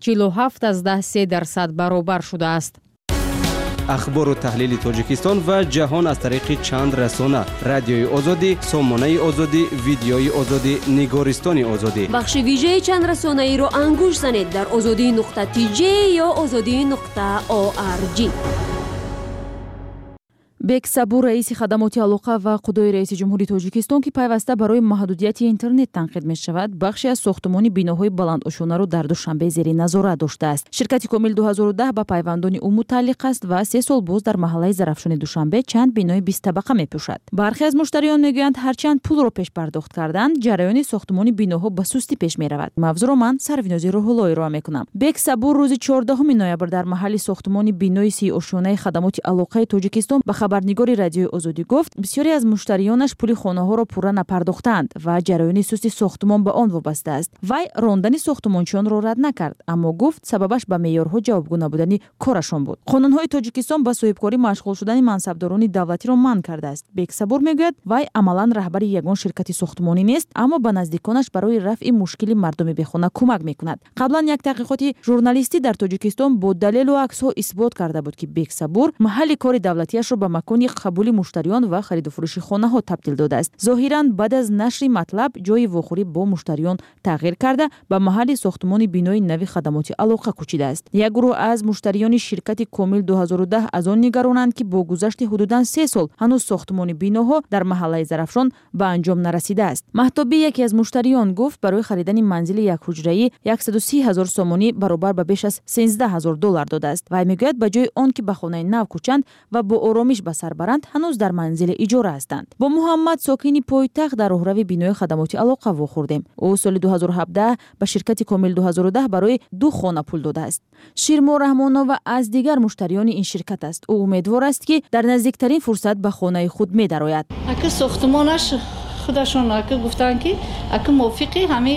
Speaker 12: 47.3% баробар шудааст.
Speaker 2: ахбору таҳлили тоҷикистон ва ҷаҳон аз тариқи чанд расона: радиои озодӣ, сомонаи озодӣ, видеои озодӣ, нигористони озодӣ.
Speaker 1: бахши вижеи чанд расонаиро ангуш занед дар озодӣ.tj ё озодӣ.org.
Speaker 3: бек сабур раиси хадамоти алоқа ва қудои раиси ҷумҳурии тоҷикистон ки пайваста барои маҳдудияти интернет танқид мешавад, бахше аз сохтумони биноҳои баландошунаро дар Душанбе зери назорат доштааст. ширкати Комил 2010 ба пайвандони ӯ муталлиқ аст ва 3 сол боз дар маҳаллаи Зарафшони Душанбе чанд бинои 20 табақа мепӯшад. бархе аз муштариён мегӯянд ҳарчанд пулро пеш пардохт карданд, ҷараёни сохтумони биноҳо ба сустӣ пеш меравад. мавзӯро ман Сарвинози Рӯҳулло ироа мекунам. бек сабур рӯзи 14 ноябр дар маҳалли сохтумони бинои 30 ошёнаи хадамоти алоқаи Тоҷикистон ба хабарнигори радиои озодӣ гуфт, бисёре аз муштариёнаш пули хонаҳоро пурра напардохтанд ва ҷараёни сусти сохтумон ба он вобаста аст. вай рондани сохтумончиёнро рад накард, аммо гуфт сабабаш ба меъёрҳо ҷавобгӯ набудани корашон буд. қонунҳои Тоҷикистон ба соҳибкорӣ машғул шудани мансабдорони давлатиро манъ кардааст. бек сабур мегӯяд, вай амалан раҳбари ягон ширкати сохтумонӣ нест, аммо ба наздиконаш барои рафъи мушкили мардуми бехона кӯмак мекунад. қаблан як таҳқиқоти журналистӣ дар Тоҷикистон бо далелу аксҳо исбот карда буд ки бек сабур маҳалли кори давлатиашро ба макони қабули муштариён ва хариду фурӯши хонаҳо табдил додааст. зоҳиран баъд аз нашри матлаб ҷои вохӯрӣ бо муштариён тағйир карда ба маҳалли сохтумони бинои нави хадамоти алоқа кӯчидааст. як гурӯҳ аз муштариёни ширкати Комил 2010 аз он нигаронанд ки бо гузашти ҳудудан 3 сол ҳанӯз сохтумони биноҳо дар маҳаллаи Зарафшон ба анҷом нарасидааст. маҳтобӣ яке аз муштариён гуфт, барои харидани манзили якҳуҷраӣ 130 000 сомонӣ баробар ба беш аз 13 000 доллар додааст. вай мегӯяд ба ҷои он ки ба хонаи нав кӯчанд ва бо оромиш ба сар баранд, ҳанӯз дар манзили иҷора ҳастанд. бо Муҳаммад, сокини пойтахт, дар роҳрави бинои хадамоти алоқа вохӯрдем. ӯ соли 2017 ба ширкати Комил 2010 барои 2 хона пул додааст. Ширмо Раҳмонова аз дигар муштариёни ин ширкат аст. ӯ умедвор аст ки дар наздиктарин фурсат ба хонаи худ медарояд.
Speaker 8: ака сохтумонаш худашон ака гуфтанд ки ака мувофиқи ҳами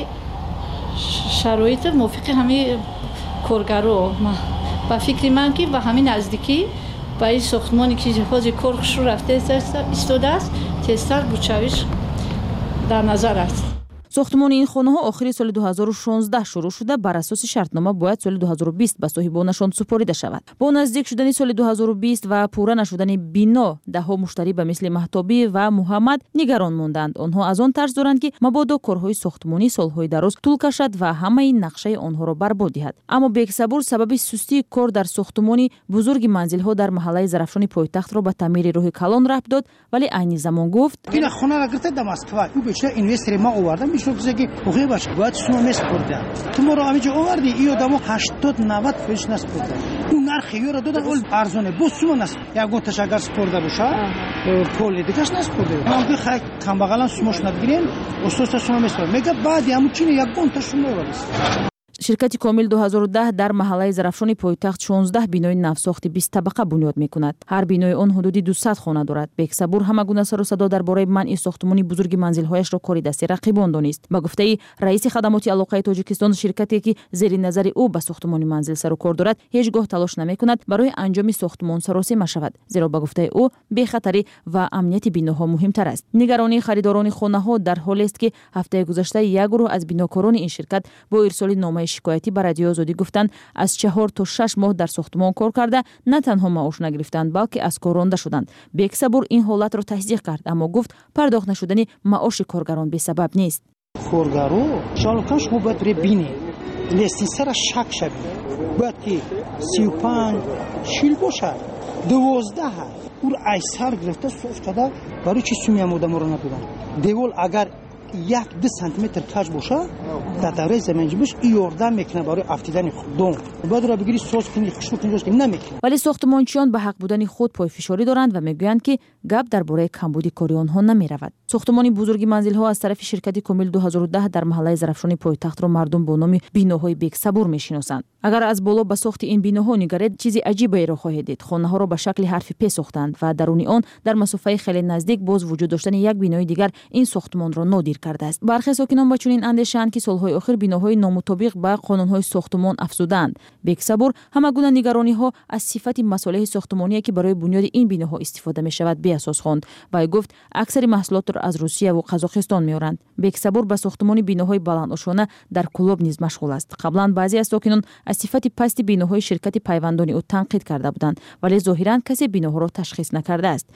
Speaker 8: шароит, мувофиқи ҳами коргаро. ба фикри ман ки ба ҳами наздикӣ ба ин сохтмоне ки ҳозир коршо рафта истодааст, тезтар бучавиш дар назар аст.
Speaker 3: сохтумони ин хонаҳо охири соли 2016 шурӯъ шуда, бар асоси шартнома бояд соли 2020 ба соҳибонашон супорида шавад. бо наздик шудани соли 2020 ва пурра нашудани бино, даҳо муштарӣ ба мисли Маҳтобӣ ва Муҳаммад нигарон монданд. онҳо аз он тарз доранд ки мабодо корҳои сохтумонӣ солҳои дароз тӯл кашад ва ҳамаи нақшаи онҳоро барбод диҳад. аммо бек сабур сабаби сустии кор дар сохтумони бузурги манзилҳо дар маҳаллаи Зарафшони пойтахтро ба таъмири роҳи калон рабт дод, вале айни замон гуфт:
Speaker 22: ина хонаро гирфта да Москва, ӯ бечара инвестори ма овардам, бишо кисе уғебаш бояд сума меспурда. Туморо амиҷо оварди, и одамо 80-90 фоиз наспурда. ӯ нархи ёро додан, ол арзоне, бо сума нас. Ягон ташагар спурда боша, поли дигаш наспурда. Ман ки хай камбагалан сумош надгирем, ососа сума меспурда. Мега баъди ҳамчини ягон та сума оварис.
Speaker 3: ширкати Комил 2010 дар маҳаллаи Зарафшони пойтахт 16 бинои навсохти 20 табақа бунёд мекунад. ҳар бинои он ҳудуди 200 хона дорад. бек сабур ҳама гуна сару садо дар бораи манъи сохтумони бузурги манзилҳояшро кори дасти рақибон донист. ба гуфтаи раиси хадамоти алоқаи Тоҷикистон, ширкате ки зери назари ӯ ба сохтумони манзил сару кор дорад, ҳеҷ гоҳ талош намекунад барои анҷоми сохтумон саросима шавад, зеро ба гуфтаи ӯ бехатарӣ ва амнияти биноҳо муҳимтар аст. нигаронии харидорони хонаҳо дар ҳолест ки ҳафтаи гузашта як гурӯҳ аз бинокорони ин ширкат бо ирсоли номаи шикоятӣ ба радиои озодӣ гуфтанд, аз 4 то 6 моҳ дар сохтумон кор карда на танҳо маош нагирифтанд, балки аз кор ронда шуданд. бек сабур ин ҳолатро тасдиқ кард, аммо гуфт пардохт нашудани маоши коргарон бесабаб нест.
Speaker 22: коргаро шалокан шумо бояд бире бине лестнисара шак шавӣ, бояд ки 35 шил бошад, 12 ур айсар гирифта соф када барои чи суми ам одаморо надоданд. девол агар 1-2 سانتیمتر کج باشه در دوره زمینجوش این یاردم میکنه برای افتیدن خودم بعد را بگیری سوز کنی خشک کنی که نمیکنه.
Speaker 3: ولی ساختمانچیان به حق بودن خود پای فشاری دارند و میگویند که گپ درباره کمبودی کاری آنها نمیرود. ساختمان بزرگ منزل ها از طرف شرکت کومیل 2010 در محله ظرفشانی پایتخت را مردم با نام بیناهای بیگ صبور میشناسند. اگر از بالا به ساخت این بیناها نگرید چیزی عجیبی را خواهید دید. خانه ها را به شکل حرف پ ساختند و درون آن در مسافه خیلی نزدیک باز وجود داشتن یک بینای دیگر این ساختمان را نادیر کرده است. برخی ساکنان با چنین اندیشه‌اند که سالهای اخیر بیناهای نامطابق با قانون‌های ساختمان افزودند. بیگ صبور همگونه نگرانی‌ها از صفت مصالح ساختمانی که برای بنیاد این بیناها استفاده می‌شود به اساس خواند و گفت اکثر محصولات را از روسیه و قزاقستان می‌آورند. بیگ صبور به ساختمان بیناهای بلندآشانه در کلوب نیز مشغول است. قبلا بعضی از ساکنان از صفت پست بیناهای شرکت پیوندانی او تنقید کرده بودند ولی ظاهراً کسی بیناها را تشخیص نکرده است.